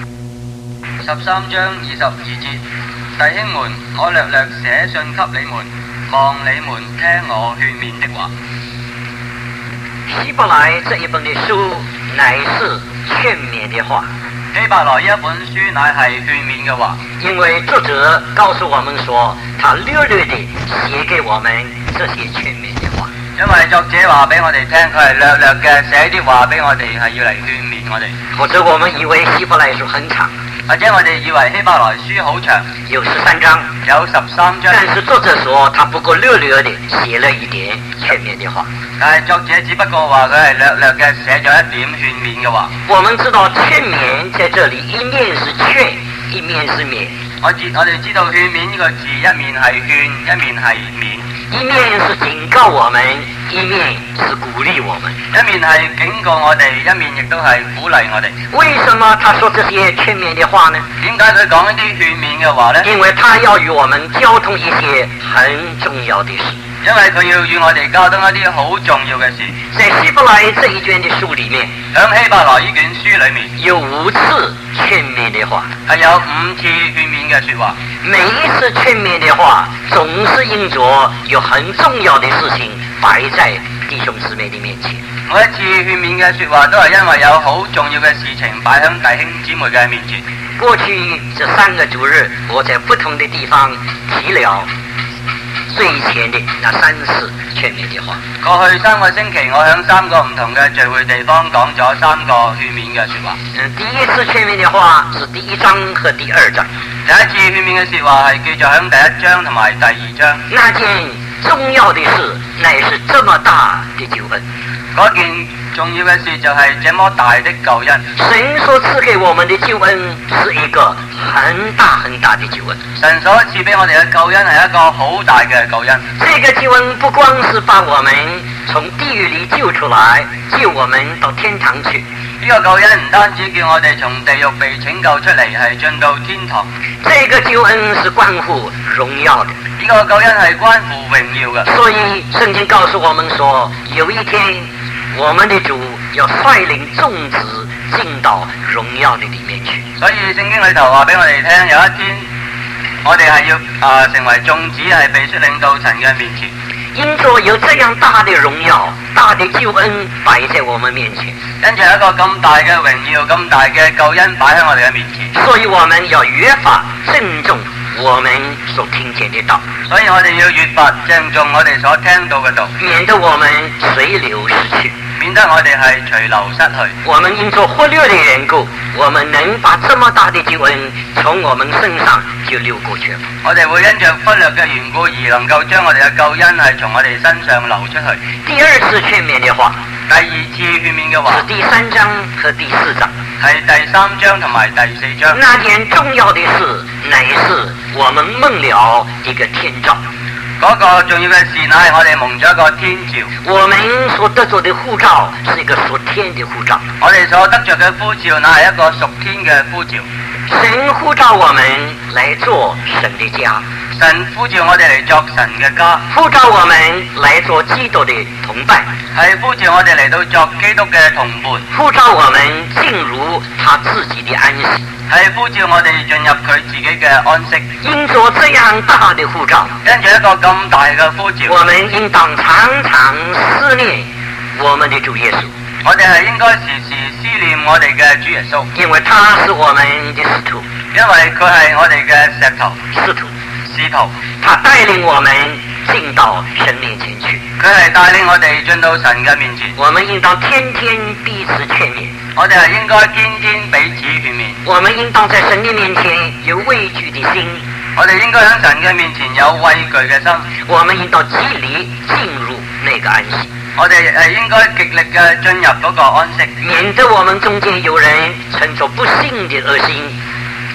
13章22節，弟兄們，我略略寫信給你們，望你們聽我勸勉的話。 希伯來這一本的書乃是勸勉的話。 希伯來一本書乃係勸勉嘅話， 因為作者告訴我們說，他略略地寫給我們這些勸勉的話。 因為作者話俾我哋聽，佢係略略嘅寫啲話俾我哋，係要嚟勸勉我哋。 否則我們以為希伯來書很長， 或者我哋以為希伯來書好長， 有13章， 有13章。 但是作者說，他不過略略地寫了一點勸勉的話。 但係作者只不過話佢係略略嘅寫咗一點勸勉嘅話。 我們知道勸勉在這裡一面是勸，一面是勉。 我哋知道勸勉呢個字，一面係勸，一面係勉。 一面是警告我們，一面是鼓勵我們。 一面係警告我哋，一面亦都係鼓勵我哋。 為什麼他說這些勸勉的話呢？ 點解佢講一啲勸勉嘅話呢？ 因為他要與我們交通一些很重要的事。 因為佢要與我哋交通一啲好重要嘅事。 在希伯來這一卷的書裡面， 響希伯來呢卷書裡面有5次勸勉的話， 係有5次勸勉嘅說話。 每一次勸勉的話，總是因着有很重要的事情擺在弟兄姊妹的面前。 每一次勸勉嘅說話都係因為有好重要嘅事情擺響弟兄姊妹嘅面前。 過去這3個主日，我在不同的地方提了最前的那3次勸勉的話。 過去3個星期，我響3個唔同嘅聚會地方講咗3個勸勉嘅說話。 第一次勸勉的話是第1章和第2章。 第一次勸勉嘅說話係叫做響第1章同埋第2章。 那件重要的事乃是這麼大的救恩。 嗰件重要嘅事就係這麼大的救恩。 神所賜給我們的救恩是一個很大很大的救恩。 神所賜俾我哋嘅救恩係一個好大嘅救恩。 這個救恩不光是把我們從地獄裏救出來，救我們到天堂去。 呢個救恩唔單止叫我哋從地獄被拯救出嚟，係進到天堂。 這個救恩是關乎榮耀的。 呢個救恩係關乎榮耀嘅。 所以聖經告訴我們說，有一天我們的主要率領眾子進到榮耀的裡面去。 所以聖經裏頭話俾我哋聽，有一天我哋係要成為眾子，係被率領到神嘅面前。 因着有這樣大的榮耀、大的救恩擺在我們面前， 跟住有一個咁大嘅榮耀、咁大嘅救恩擺喺我哋嘅面前， 所以我們要越發鄭重我們所聽見的道。 所以我哋要越發鄭重我哋所聽到嘅道， 免得我們隨流失去， 免得我哋係隨流失去。 我們因着忽略的緣故，我們能把這麼大的救恩從我們身上就流過去了。 我哋會因着忽略嘅緣故而能夠將我哋嘅救恩係從我哋身上流出去。 第二次勸勉的話， 第2次勸勉嘅話是第3章和第4章， 係第3章同埋第4章。 那件重要的事乃是我們蒙了一個天召。 嗰個重要嘅事乃係我哋蒙咗一個天召。 我們所得着的呼召是一個屬天的呼召。 我哋所得着嘅呼召乃係一個屬天嘅呼召。 神呼召我們來做神的家， 神呼召我哋嚟作神嘅家， 呼召我們來做基督的同伴， 係呼召我哋嚟到作基督嘅同伴， 呼召我們進入他自己的安息， 係呼召我哋進入佢自己嘅安息。 因着這樣大的呼召， 跟住一個咁大嘅呼召， 我們應當常常思念我們的主耶穌。 我哋係應該時時思念我哋嘅主耶穌， 因為他是我們的使徒， 因為佢係我哋嘅石頭使徒，他帶領我們進到神面前去， 佢係帶領我哋進到神嘅面前。 我們應當天天彼此勸勉， 我哋係應該天天彼此勸勉。 我們應當在神的面前有畏懼的心， 我哋應該喺神嘅面前有畏懼嘅心。 我們應當極力進入那個安息。 我哋係應該極力嘅進入嗰個安息， 免得我們中間有人存着不信的惡心，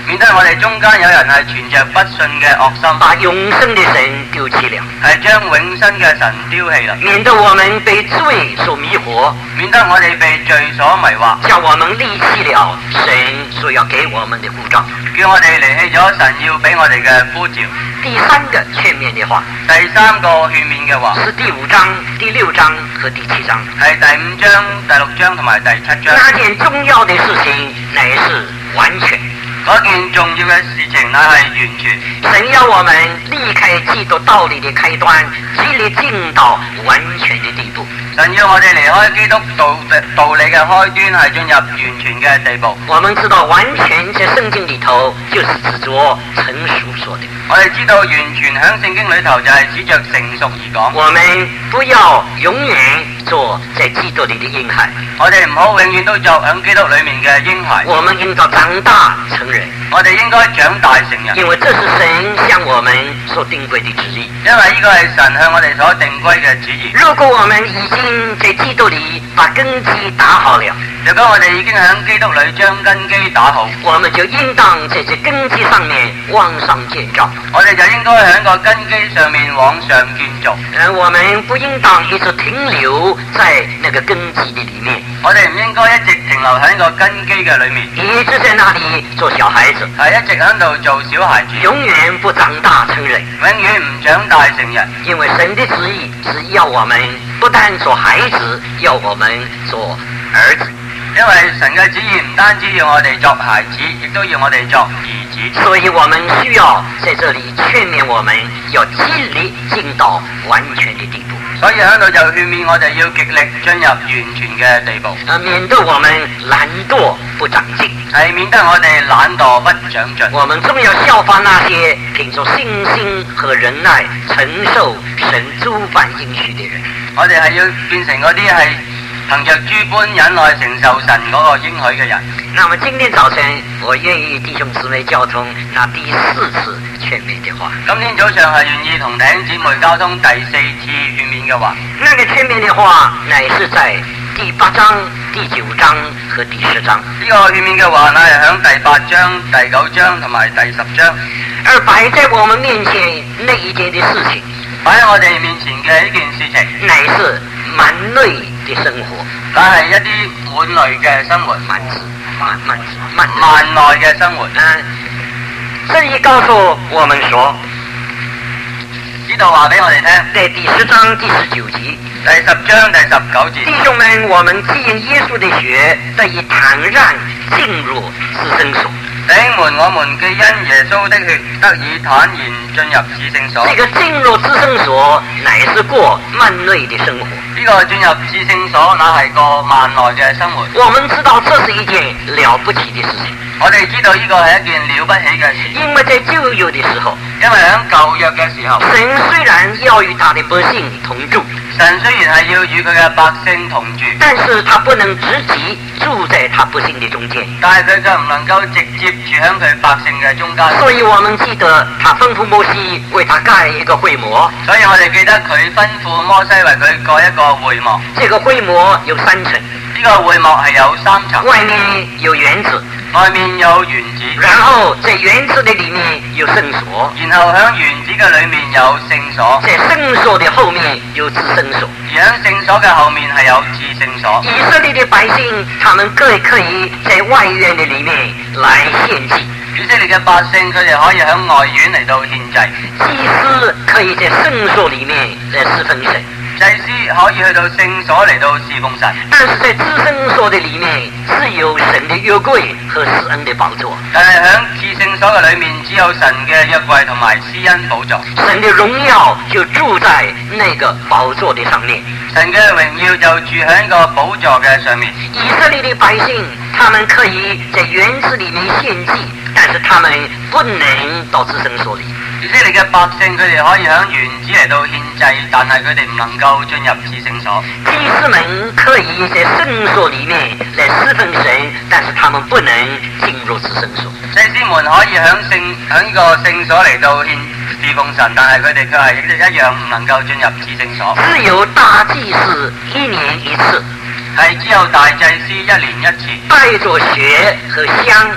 免得我哋中間有人係存着不信嘅惡心， 把永生的神丟棄了， 係將永生嘅神丟棄啦， 免得我們被罪所迷惑， 免得我哋被罪所迷惑， 叫我們離棄了神所要給我們的呼召。 叫我哋離棄咗神要俾我哋嘅呼召。 第三個勸勉的話， 第三個勸勉嘅話是第5章、第6章和第7章， 係第5章、第6章同埋第7章。 那件重要的事情乃是完全。 嗰件重要嘅事情乃係完全。 神要我們離開基督道理的開端，極力進到完全的地步。 神要我哋離開基督道理嘅開端，係進入完全嘅地步。 我們知道完全在聖經裏頭就是指着成熟說的。 我哋知道完全喺聖經裏頭就係指着成熟而講。 我們不要永遠做在基督裏的嬰孩， 我哋唔好永遠都做喺基督裏面嘅嬰孩。 我們應該長大成人， 我哋應該長大成人， 因為這是神向我們所定規的旨意。 因為呢個係神向我哋所定規嘅旨意。 如果我們已經在基督裏把根基打好了， 如果我哋已經喺基督裏將根基打好， 我們就應當在這根基上面往上建造。 我哋就應該喺個根基上面往上建造。 我們不應當一直停留在那個根基的裏面， 我哋唔應該一直停留喺個根基嘅裏面， 一直在那裏做小孩子， 係一直喺度做小孩子， 永遠不長大成人。 永遠唔長大成人。 因為神的旨意是要我們不但做孩子，要我們做兒子。 因為神嘅旨意唔單止要我哋作孩子，亦都要我哋作兒子。 所以我們需要在這裏勸勉我們要極力進到完全的地步。 所以喺度就勸勉我哋要極力進入完全嘅地步， 免得我們懶惰不長進， 係免得我哋懶惰不長進。 我們總要效法那些憑着信心和忍耐承受神諸般應許的人。 我哋係要變成嗰啲係憑着諸般忍耐承受神嗰個應許嘅人。 那麼今天早晨，我願意弟兄姊妹交通那第4次勸勉的話。 今天早上係願意同弟兄姊妹交通第4次勸勉嘅話。 那個勸勉的話乃是在第8章、第9章和第10章。 呢個勸勉嘅話乃係響第8章、第9章同埋第10章。 而擺在我們面前那一件的事情， 擺喺我哋面前嘅呢件事情， 乃是滿累的生活， 但係一啲滿累嘅生活， 滿內嘅生活。 這裏告訴我們說， 呢度話俾我哋聽， 在第10章第19節， 第10章第19節， 弟兄們，我們既因耶穌的血得以坦然進入至聖所。 弟兄們，我們既因耶穌的血得以坦然進入至聖所。 這個進入至聖所乃是過漫累的生活。 呢個進入至聖所乃係個漫耐嘅生活。 我們知道這是一件了不起的事情。 我哋知道呢個係一件了不起嘅事。 因為在舊約的時候， 因為喺舊約嘅時候， 神雖然要與他的百姓同住， 神雖然係要與佢嘅百姓同住， 但是他不能直接住在他百姓的中間， 但係佢就唔能夠直接住喺佢百姓嘅中間。 所以我們記得他吩咐摩西為他蓋一個會幕， 所以我哋記得佢吩咐摩西為佢蓋一個會幕。 這個會幕有3層， 呢個會幕係有3層， 外面有園子， 外面有園子， 然後在園子的裡面有聖所， 然後喺園子嘅裡面有聖所， 在聖所的後面有至聖所， 而喺聖所嘅後面係有至聖所。 以色列的百姓，他們可以在外院的裡面來獻祭。 以色列嘅百姓，佢哋可以喺外院嚟到獻祭。 祭司可以在聖所裡面來侍奉神。 祭司可以去到聖所嚟到侍奉神， 但是在至聖所的裡面只有神的約櫃和施恩的寶座。 但係喺至聖所嘅裏面，只有神嘅約櫃同埋施恩寶座。 神的榮耀就住在那個寶座的上面。 神嘅榮耀就住喺個寶座嘅上面。 以色列的百姓，他們可以在園子裡面獻祭，但是他們不能到至聖所裡。 以色列嘅百姓，佢哋可以喺園子嚟到獻祭，但係佢哋唔能夠進入至聖所。 祭司們可以在聖所裡面來侍奉神，但是他們不能進入至聖所。 祭司們可以喺個聖所嚟到侍奉神，但係佢哋卻係一樣唔能夠進入至聖所。 只有大祭司1年1次， 係只有大祭司1年1次， 帶着血和香，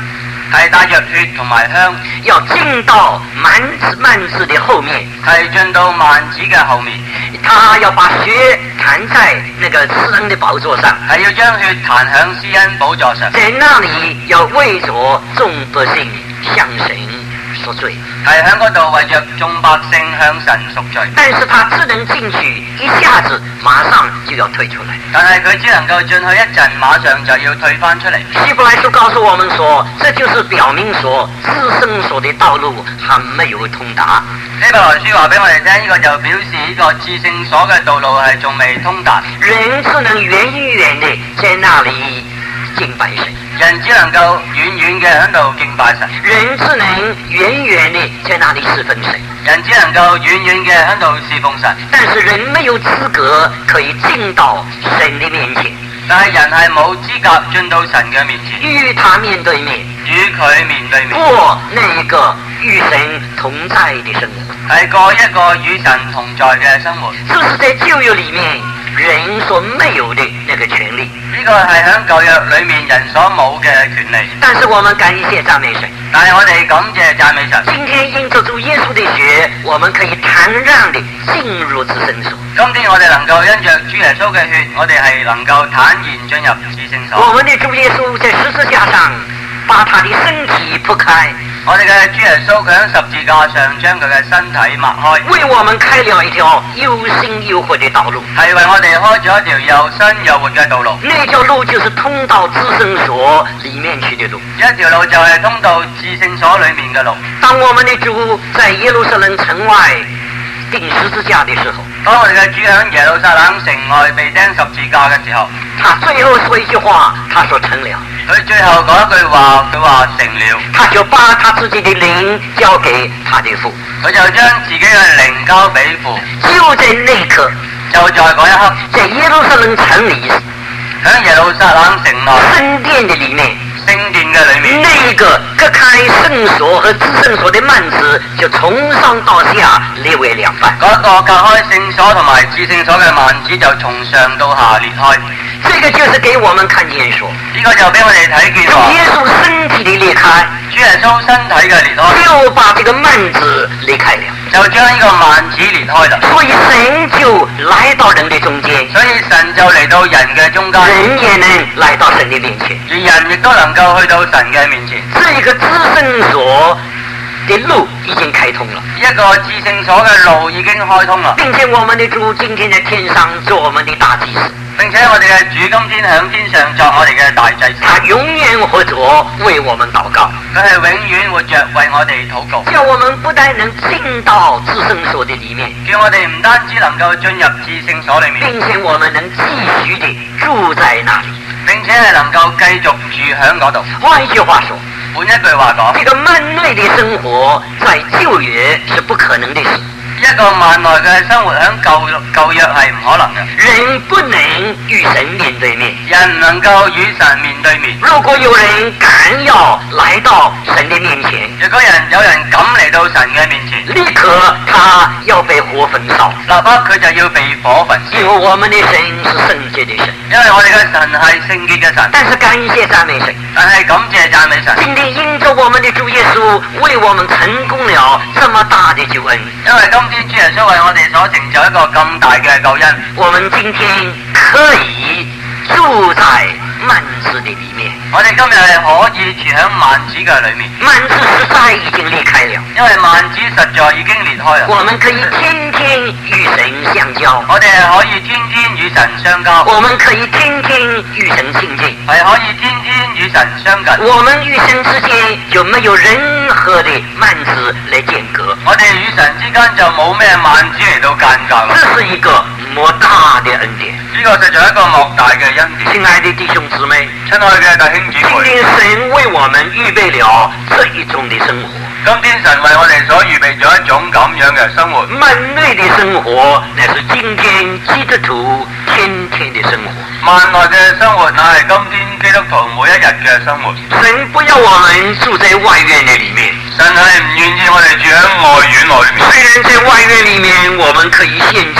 係帶着血同埋香， 要進到幔子的後面， 係進到幔子嘅後面。 他要把血彈在那個施恩的寶座上， 係要將血彈響施恩寶座上， 在那裡要為着眾百姓向神贖罪。 係喺嗰度為着眾百姓向神贖罪。 但是他只能進去，一下子馬上就要退出來。 但係佢只能夠進去一陣，馬上就要退翻出嚟。 希伯來書告訴我們說，這就是表明說至聖所的道路還沒有通達。 希伯來書話俾我哋聽，呢個就表示呢個至聖所嘅道路係仲未通達。 人只能遠遠地在那裡敬拜神， 人只能夠遠遠嘅喺度敬拜神， 人只能遠遠地在那裡侍奉神， 人只能夠遠遠嘅喺度侍奉神。 但是人沒有資格可以進到神的面前， 但係人係冇資格進到神嘅面前， 與他面對面， 與佢面對面， 過那個與神同在的生活， 係過一個與神同在嘅生活。 這是在舊約裡面人所沒有的那個權利。 呢個係喺舊約裏面人所冇嘅權利。 但是我們感謝讚美神， 但係我哋感謝讚美神。 今天因着主耶穌的血，我們可以坦然地進入至聖所。 今天我哋能夠因着主耶穌嘅血，我哋係能夠坦然進入至聖所。 我們的主耶穌在十字架上把他的身體剖開， 我哋嘅主耶穌佢喺十字架上將佢嘅身體擘開， 為我們開了一條又新又活的道路， 係為我哋開咗一條又新又活嘅道路。 那條路就是通到至聖所裡面去的路。 一條路就係通到至聖所裡面嘅路。 當我們的主在耶路撒冷城外釘十字架的時候， 當我哋嘅主喺耶路撒冷城外被釘十字架嘅時候， 他最後說一句話，他說成了。 佢最後講一句話，佢話成了。 他就把他自己的靈交給他的父， 佢就將自己嘅靈交俾父。 就在那一刻， 就在嗰一刻， 在耶路撒冷城裡， 喺耶路撒冷城內聖殿的裡面， 聖殿嘅裏面， 那個隔開聖所和至聖所的幔子就從上到下裂為兩半。 嗰個隔開聖所同埋至聖所嘅幔子就從上到下裂開。 這個就是給我們看見說， 呢個就俾我哋睇見主耶穌身體的裂開， 主耶穌身體嘅裂開， 就把這個幔子裂開了， 就將呢個幔子裂開啦。 所以神就來到人的中間， 所以神就嚟到人嘅中間， 人也能來到神的面前， 而人亦都能夠去到神嘅面前。 這個至聖所的路已經開通了， 一個至聖所嘅路已經開通啦， 並且我們的主今天在天上做我們的大祭司， 並且我哋嘅主今天響天上作我哋嘅大祭司， 他永遠活着為我們禱告， 佢係永遠活着為我哋禱告， 叫我們不但能進到至聖所的裡面， 叫我哋唔單止能夠進入至聖所裏面， 並且我們能繼續地住在那裡， 並且係能夠繼續住響嗰度。 換一句話說， 換一句話講， 這個幔內的生活在舊約是不可能的事， 一個幔內嘅生活響舊約係唔可能嘅， 人不能與神面對面， 人唔能夠與神面對面。 如果有人敢要來到神的面前， 如果有人敢嚟到神嘅面前， 立刻他要被火焚燒， 立刻佢就要被火焚燒。 因為我們的神是聖潔的神， 因為我哋嘅神係聖潔嘅神， 但是感謝讚美神， 但係感謝讚美神。 今天因着我們的主耶穌為我們成功了這麼大的救恩， 因為今天主耶穌為我哋所成就一個咁大嘅救恩， 我們今天可以住在幔子的裡面。 我哋今日係可以住喺幔子嘅裏面， 幔子實在已經裂開了， 因為幔子實在已經裂開啦。 我們可以天天與神相交， 我哋係可以天天與神相交， 我們可以天天與神親近， 係可以天天與神相近。 我們與神之間就沒有任何的幔子來間隔， 我哋與神之間就冇咩幔子嚟到間隔啦。 這是一個莫大的恩典。 呢個實在係一個莫大嘅恩典。 親愛的弟兄姊妹， 親愛嘅弟兄姊今妹， 天神為我們預備了這一種的生活， 今天神為我哋所預備咗一種咁樣嘅生活。 幔內的生活乃是今天基督徒天天的生活。 幔內嘅生活乃係今天基督徒每一日嘅生活。 神不要我們住在外院的裡面， 神係唔願意我哋住喺外院內面。 雖然在外院裡面我們可以獻祭，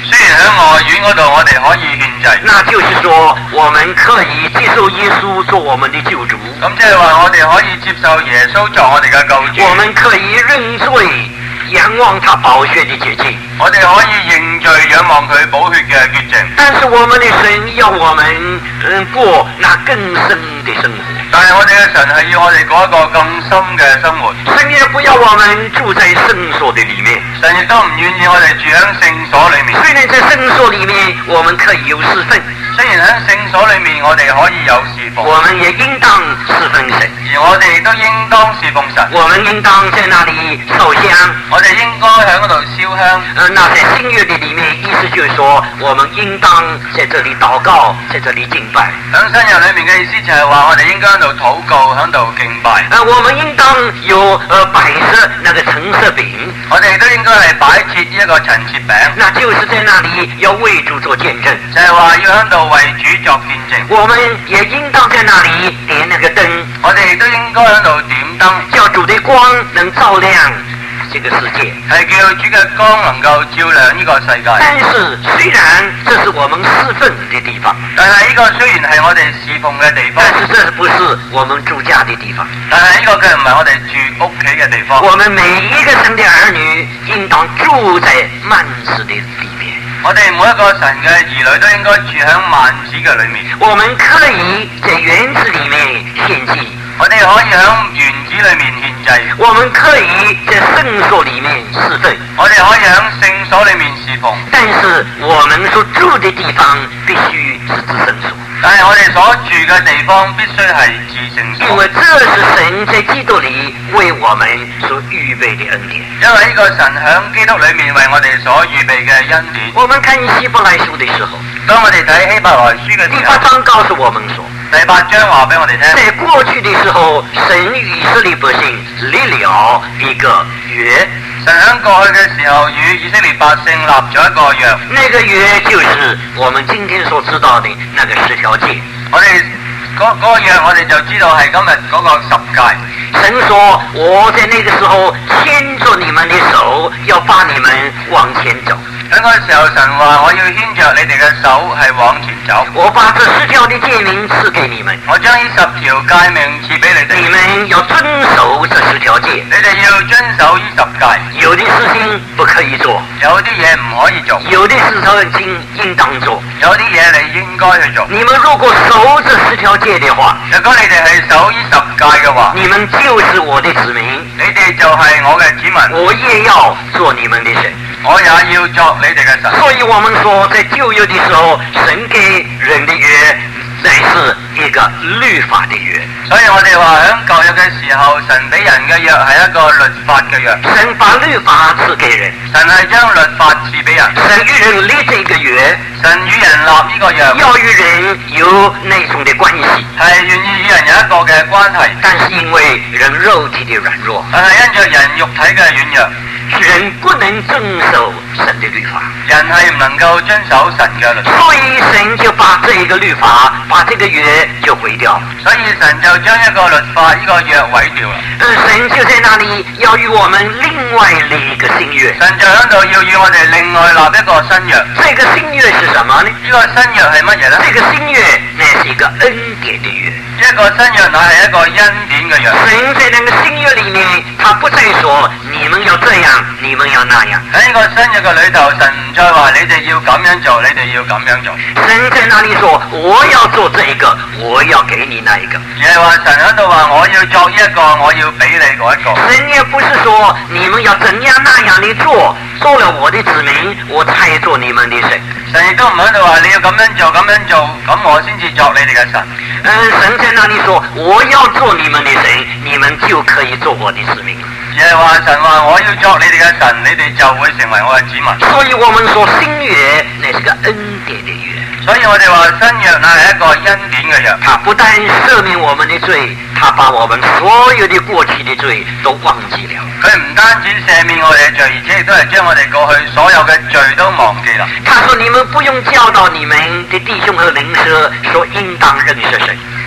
雖然喺外院嗰度我哋可以獻祭， 那就是說我們可以接受耶穌做我們的救主， 咁即係話我哋可以接受耶穌作我哋嘅救主， 我們可以認罪，仰望他寶血的潔淨， 我哋可以認罪仰望佢寶血嘅潔淨。 但是我們的神要我們過那更深的生活， 但係我哋嘅神係要我哋過一個更深嘅生活， 神也不要我們住在聖所的裡面， 神亦都唔願意我哋住喺聖所裏面。 雖然在聖所裡面我們可以有侍奉， 雖然喺聖所裏面我哋可以有侍奉， 我們也應當侍奉神， 而我哋都應當侍奉神。 我們應當在那裡燒香， 我哋應該喺嗰度燒香。 那在新約的裡面，意思就是說，我們應當在這裡禱告，在這裡敬拜。 喺新約裏面嘅意思就係話，我哋應該喺度禱告，喺度敬拜。 我們應當有擺設那個陳設餅， 我哋都應該係擺設一個陳設餅， 那就是在那裡要為主做見證， 就係話要喺度為主作見證。 我們也應當在那裡點那個燈， 我哋亦都應該喺度點燈， 叫主的光能照亮這個世界， 係叫主嘅光能夠照亮呢個世界。 但是雖然這是我們侍奉的地方， 但係呢個雖然係我哋侍奉嘅地方， 但是這不是我們住家的地方。 但係呢個佢唔係我哋住屋企嘅地方。 我們每一個神的兒女應當住在幔子的裡面。 我哋每一個神嘅兒女都應該住喺幔子嘅裏面。 我們可以在園子裡面獻祭， 我哋可以喺園子裏面獻祭。 我們可以在聖所裡面侍奉， 我哋可以喺聖所裏面侍奉。 但是我們所住的地方必須是至聖所， 但係我哋所住嘅地方必須係至聖因所， 為這是神在基督裡為我們所預備的恩典。 因為呢個神喺基督裏面為我哋所預備嘅恩典。 我們看希伯來書的時候， 當我哋睇希伯來書嘅第時候， 八章告訴我們說， 第8章話俾我哋聽， 在過去的時候，神與以色列百姓立了一個約， 神喺過去嘅時候與以色列百姓立咗一個約， 那個約就是我們今天所知道的那個10條誡。 我哋嗰個約我哋就知道係今日嗰個10誡。 神說我在那個時候牽着你們的手，要把你們往前走。 喺嗰個時候，神話我要牽着你哋嘅手係往前走。 我把這10條的誡命賜給你們， 我將呢10條誡命賜俾你哋， 你們要遵守這10條誡。 你哋要遵守呢10誡。 有的事情不可以做， 有啲嘢唔可以做， 有的事情應當做。 有啲嘢你應該去做。 你們如果守這10條誡的話， 如果你哋係守呢10誡嘅話， 你們就是我的子民， 你哋就係我嘅子民， 我也要做你們的神。 我也要作你哋嘅神。 所以我們說，在舊約的時候，神給人的約乃是一個律法的約。 所以我哋話喺舊約嘅時候，神俾人嘅約係一個律法嘅約。 神把律法賜給人， 神係將律法賜俾人。 神與人立這個約， 神與人立呢個約， 要與人有那種的關係， 係願意與人有一個嘅關係。 但是因為人肉體的軟弱， 但係因着人肉體嘅軟弱， 人不能遵守神的律法， 人係唔能夠遵守神嘅律法， 所以神就把這個律法，把這個約就毀掉。 所以神就將一個律法呢個約毀掉啦。 神就在那裡要與我們另外立一個新約。 神就喺度要與我哋另外立一個新約。 這個新約是什麼呢？ 呢個新約係乜嘢呢？ 這個新約乃是一個恩典的約。 一個新約乃係一個恩典嘅約。 神在那個新約裡面，他不再說你們要這樣，你們要那樣。 喺呢個新約嘅裏頭，神唔再話你哋要咁樣做，你哋要咁樣做。 神在那裡說我要做這個，我要給你那一個。 而係話神喺度話我要作一個，我要俾你嗰一個。 神也不是說你們要怎樣那樣的做，做了我的子民，我才做你們的神。 神亦都唔喺度話你要咁樣做，咁樣做，咁我先至作你哋嘅神。 神在那裡說我要做你們的神，你們就可以做我的子民。 而係話神話我要作你哋嘅神，你哋就會成為我嘅子民。 所以我們說新約乃是個恩典的約。 所以我哋話新約乃係一個恩典嘅約。 他不但赦免我們的罪，他把我們所有的過去的罪都忘記了。 佢唔單止赦免我哋嘅罪，而且亦都係將我哋過去所有嘅罪都忘記啦。 他說：你們不用教導你們的弟兄和鄰舍，說應當認識神。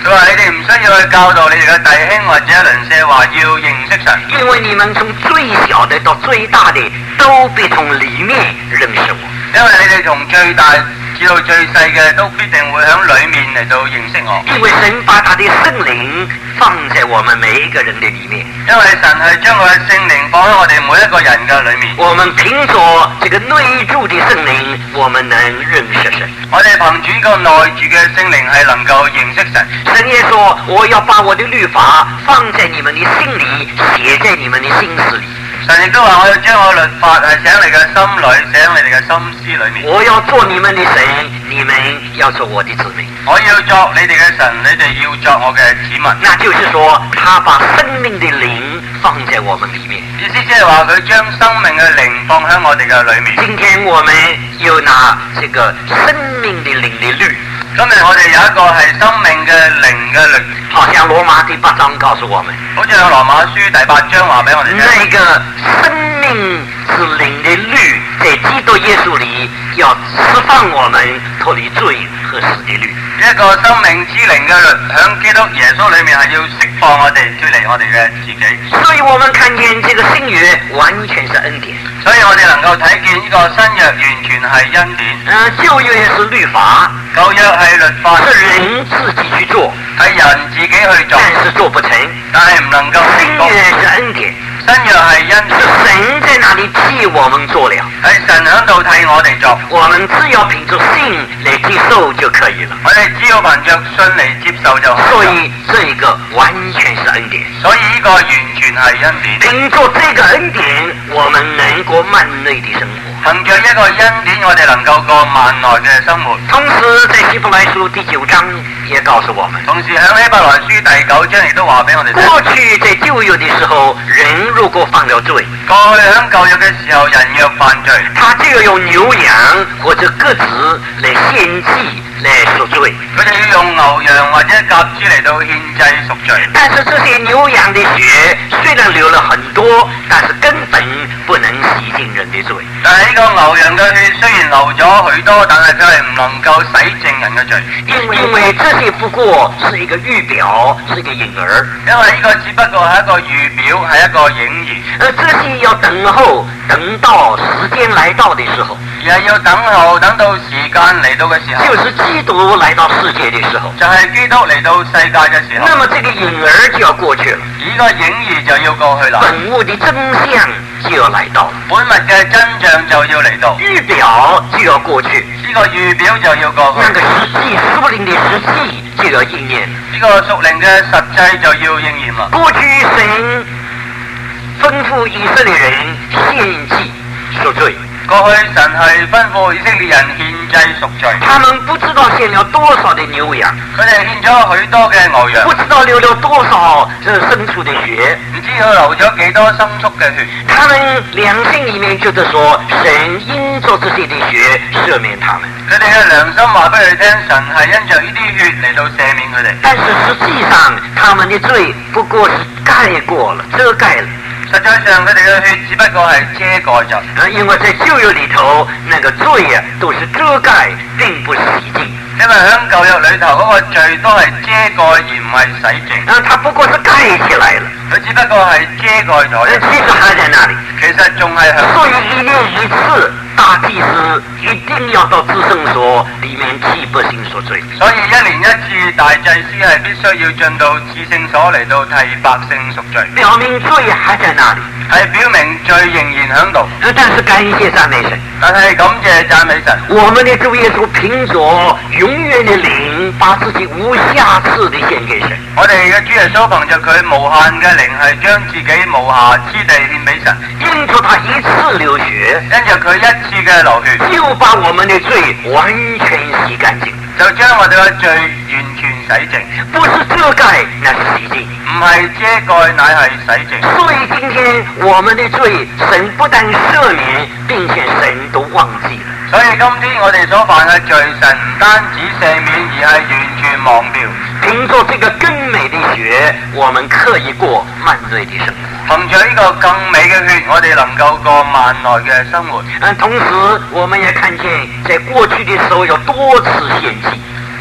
佢話：你哋唔需要去教導你哋嘅弟兄或者鄰舍話要認識神， 因為你們從最小的到最大的都必從裡面認識我。 因為你哋從最大至到最細嘅都必定會喺裡面嚟到認識我。 因為神把他的聖靈放在我們每一個人的裡面， 因為神係將佢嘅聖靈放喺我哋每一個人嘅裡面。 我們憑着這個內住的聖靈，我們能認識神。 我哋憑住呢個內住嘅聖靈係能夠認識神。 神也說：我要把我的律法放在你們的心裡，寫在你們的心思裡。 神亦都話：我要將我律法係寫喺你嘅心裏，寫喺你哋嘅心思裏面。 我要做你們的神，你們要做我的子民。 我要作你哋嘅神，你哋要作我嘅子民。 那就是說，他把生命的靈放在我們裡面。 意思即係話佢將生命嘅靈放喺我哋嘅裏面。 今天我們又拿這個生命的靈的律。 今日我哋有一個係生命嘅靈嘅律， 好像羅馬第8章告訴我們， 好似喺羅馬書第8章話俾我哋聽。 那個生命之靈的律，在基督耶穌裡要釋放我們脫離罪和死的律。 一個生命之靈嘅律喺基督耶穌裏面係要釋放我哋脫離我哋嘅自己。 所以我們看見這個新約完全是恩典。 所以我哋能夠睇見呢個新約完全係恩典。 舊約是律法， 舊約係律法， 是人自己去做， 係人自己去做， 但是做不成。 但係唔能夠成功。 新約是恩典， 新約係恩典， 是神在那裡替我們做了， 係神喺度替我哋做， 我們只要憑着信來接受就可以了。 我哋只要憑着信嚟接受就可以。 所以這個完全是恩典， 所以呢個完全係恩典。 憑着這個恩典，我們能過萬內的生活。 憑着一個恩典，我哋能夠過萬內嘅生活。 同時，在希伯來書第9章也告訴我們， 同時喺希伯來書第9章亦都話俾我哋聽。 過去在舊約的時候，人如果犯了罪， 過去喺舊約嘅時候，人若犯罪， 他就要用牛羊或者鴿子來獻祭來贖罪。 佢哋要用牛羊或者鴿子嚟到獻祭贖罪。 但是這些牛羊的血雖然流了很多，但是根本不能洗淨人的罪。 但係呢個牛羊嘅血雖然流咗許多，但係佢係唔能夠洗淨人嘅罪。 因為這些不過是一個預表，是一個影兒。 因為呢個只不過係一個預表，係一個影兒。 而這些要等候，等到時間來到的時候， 而係要等候，等到時間嚟到嘅時候， 就是基督來到世界的時候， 就係基督嚟到世界嘅時候。 那麼這個影兒就要過去了， 呢個影兒就要過去啦， 本物的真相就要來到了， 本物嘅真相就要嚟到， 預表就要過去， 呢個預表就要過去， 那個實際屬靈的實際就要應驗， 呢個屬靈嘅實際就要應驗啦。 過去神吩咐以色列人獻祭贖罪， 過去神係吩咐以色列人獻祭贖罪， 他們不知道獻了多少的牛羊， 佢哋獻咗許多嘅牛羊， 不知道流了多少牲畜的血， 唔知佢流咗幾多牲畜嘅血。 他們良心裡面覺得說，神因着這些的血赦免他們， 佢哋嘅良心話俾佢聽，神係因着呢啲血嚟到赦免佢哋。 但是實際上他們的罪不過是蓋過了、遮蓋了。 實際上佢哋嘅血只不過係遮蓋咗， 因為在舊約裡頭，那個罪啊都是遮蓋，並不是洗淨。 因為喺舊約裏頭嗰個罪都係遮蓋而唔係洗淨。 它不過是蓋起來了， 佢只不過係遮蓋咗， 其實還在那裡。 其實仲係響。 所以1年1次，大祭司一定要到至聖所裡面替百姓贖罪。 所以1年1次，大祭司係必須要進到至聖所嚟到替百姓贖罪， 表明罪還在那裡， 係表明罪仍然響度。 但是感謝讚美神， 但係感謝讚美神， 我們的主耶穌憑着永遠的靈，把自己無瑕疵地獻給神。 我哋嘅主耶穌憑着佢無限嘅靈，係將自己無瑕疵地獻俾神。 因着他一次流血， 因着佢一次嘅流血， 就把我們的罪完全洗乾淨， 就將我哋嘅罪完全洗淨。 不是遮蓋，那是洗淨。 唔係遮蓋，乃係洗淨。 所以今天我們的罪，神不但赦免，並且神都忘記了。 所以今天我哋所犯嘅罪，神唔單止赦免，而係完全忘掉。 憑着這個更美的血，我們可以過萬罪的生活。 憑着呢個更美嘅血，我哋能夠過萬內嘅生活。 同時我們也看見，在過去的時候有多次獻祭。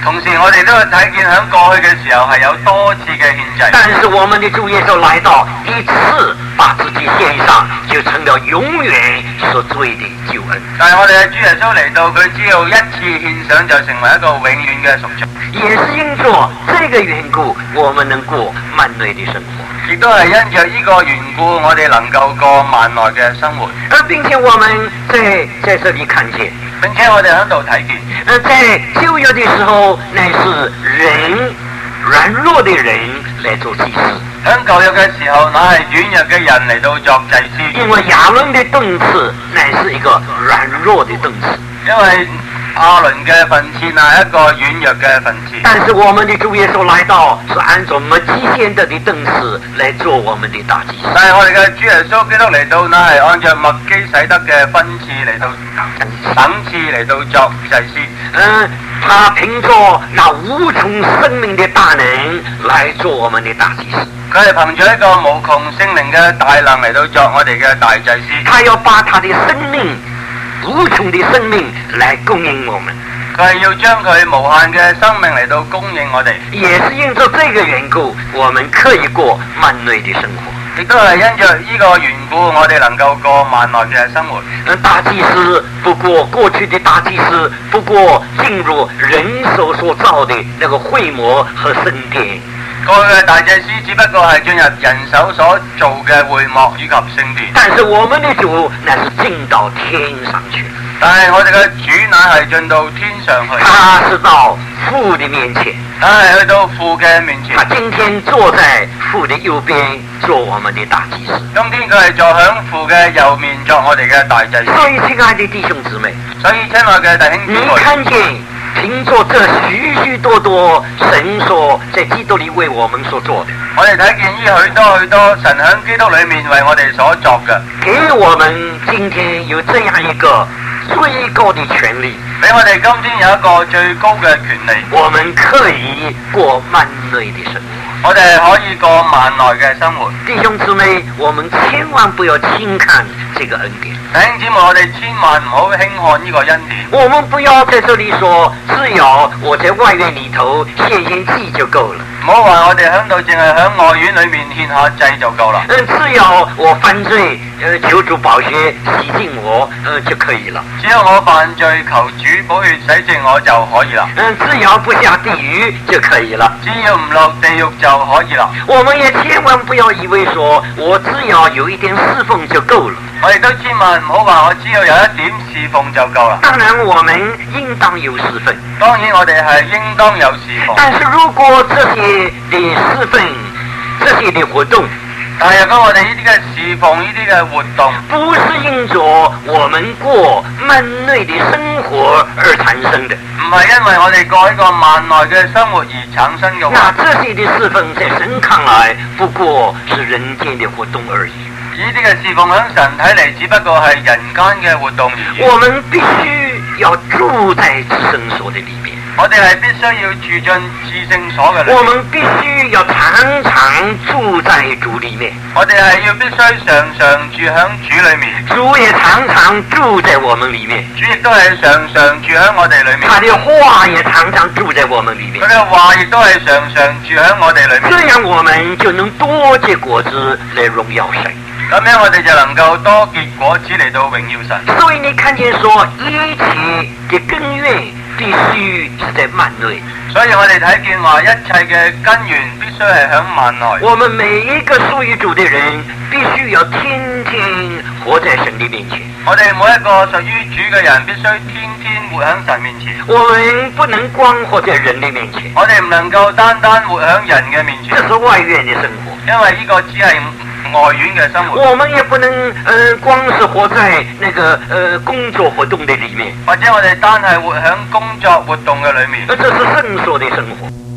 同時我哋都睇見喺過去嘅時候係有多次嘅獻祭。 但是我們的主耶穌來到一次把自己獻上，就成了永遠贖罪的救恩。 但係我哋嘅主耶穌嚟到，佢只要一次獻上就成為一個永遠嘅贖罪。 也是因着這個緣故，我們能過萬內的生活。 亦都係因着呢個緣故，我哋能夠過萬內嘅生活。 而並且我們在這裡看見， 並且我哋喺度睇見， 在舊約的時候，乃是人軟弱的人來做祭司。 喺舊約嘅時候，那係軟弱嘅人嚟到作祭司。 因為亞倫的盾刺乃是一個軟弱的盾刺。 因為亞倫嘅分刺係一個軟弱嘅分刺。 但是我們的主耶穌來到，是按照麥基洗德的盾刺來做我們的大祭司。 但係我哋嘅主耶穌基督嚟到，那係按照麥基洗德嘅分刺嚟到等次嚟到作祭司。 他憑着那無窮生命的大能來做我們的大祭司。 佢係憑住一個無窮聖靈嘅大能嚟到作我哋嘅大祭司。 他要把他的生命，無窮的生命來供應我們。 佢係要將佢無限嘅生命嚟到供應我哋。 也是因着這個緣故，我們可以過萬內的生活。 亦都係因着呢個緣故，我哋能夠過萬內嘅生活。 大祭司不過去的大祭司不過進入人手所造的那個會幕和聖殿。 過去嘅大祭司只不過係進入人手所做嘅會幕以及聖殿。 但是我們的主乃是進到天上去。 但係我哋嘅主乃係進到天上去。 他是到父的面前。 他係去到父嘅面前。 他今天坐在父的右邊，做我們的大祭司。 今天佢係坐響父嘅右面，作我哋嘅大祭司。 所以親愛的弟兄姊妹， 所以親愛嘅弟兄姊妹， 你看見憑着這許許多多神所在基督裏為我們所做的， 我哋睇見呢許多神響基督裏面為我哋所作嘅， 給我們今天有這樣一個最高的權利， 俾我哋今天有一個最高嘅權利， 我們可以過萬內的生活。 我哋可以過萬內嘅生活。 弟兄姊妹，我們千萬不要輕看這個恩典。 弟兄姊妹，我哋千萬唔好輕看呢個恩典。 我們不要在這裏說，只要我在外院裏頭獻祭就夠了。 唔好話我哋喺度淨係喺外院裏面獻下祭就夠啦。 只要我犯罪，求主寶血洗淨我，就可以了。 只要我犯罪，求主寶血洗淨我就可以啦。 只要不下地獄就可以了。 只要唔落地獄就可以啦。 我們也千萬不要以為說我只要有一點侍奉就夠了。 我哋都千萬唔好話我只要有一點侍奉就夠啦。 當然我們應當有侍奉。 當然我哋係應當有侍奉。 但是如果這些的侍奉，這些的活動， 但係如果我哋呢啲嘅侍奉呢啲嘅活動， 不是因着我們過萬內的生活而產生的， 唔係因為我哋過一個萬內嘅生活而產生嘅話， 那這些的侍奉在神看來不過是人間的活動而已。 呢啲嘅侍奉喺神睇嚟，只不過係人間嘅活動而已。 我們必須要住在至聖所的裏面。 我哋係必須要住進至聖所嘅裏面。 我們必須要常常住在主裏面。 我哋係要必須常常住喺主裏面。 主也常常住在我們裏面。 主亦都係常常住喺我哋裏面。 他的話也常常住在我們裏面。 佢嘅話亦都係常常住喺我哋裏面。 這樣我們就能多結果子來榮耀神。 咁樣我哋就能夠多結果子嚟到榮耀神。 所以你看見說一切嘅根源必須是在萬內。 所以我哋睇見話一切嘅根源必須係響萬內。 我們每一個屬於主的人必須要天天活在神的面前。 我哋每一個屬於主嘅人必須天天活喺神面前。 我們不能光活在人的面前。 我哋唔能夠單單活喺人嘅面前。 這是外院的生活。 因為呢個只係外院嘅生活。 我們也不能光是活在那個工作活動的裏面。 或者我哋單係活喺工作活動嘅裏面。 這是聖所的生活。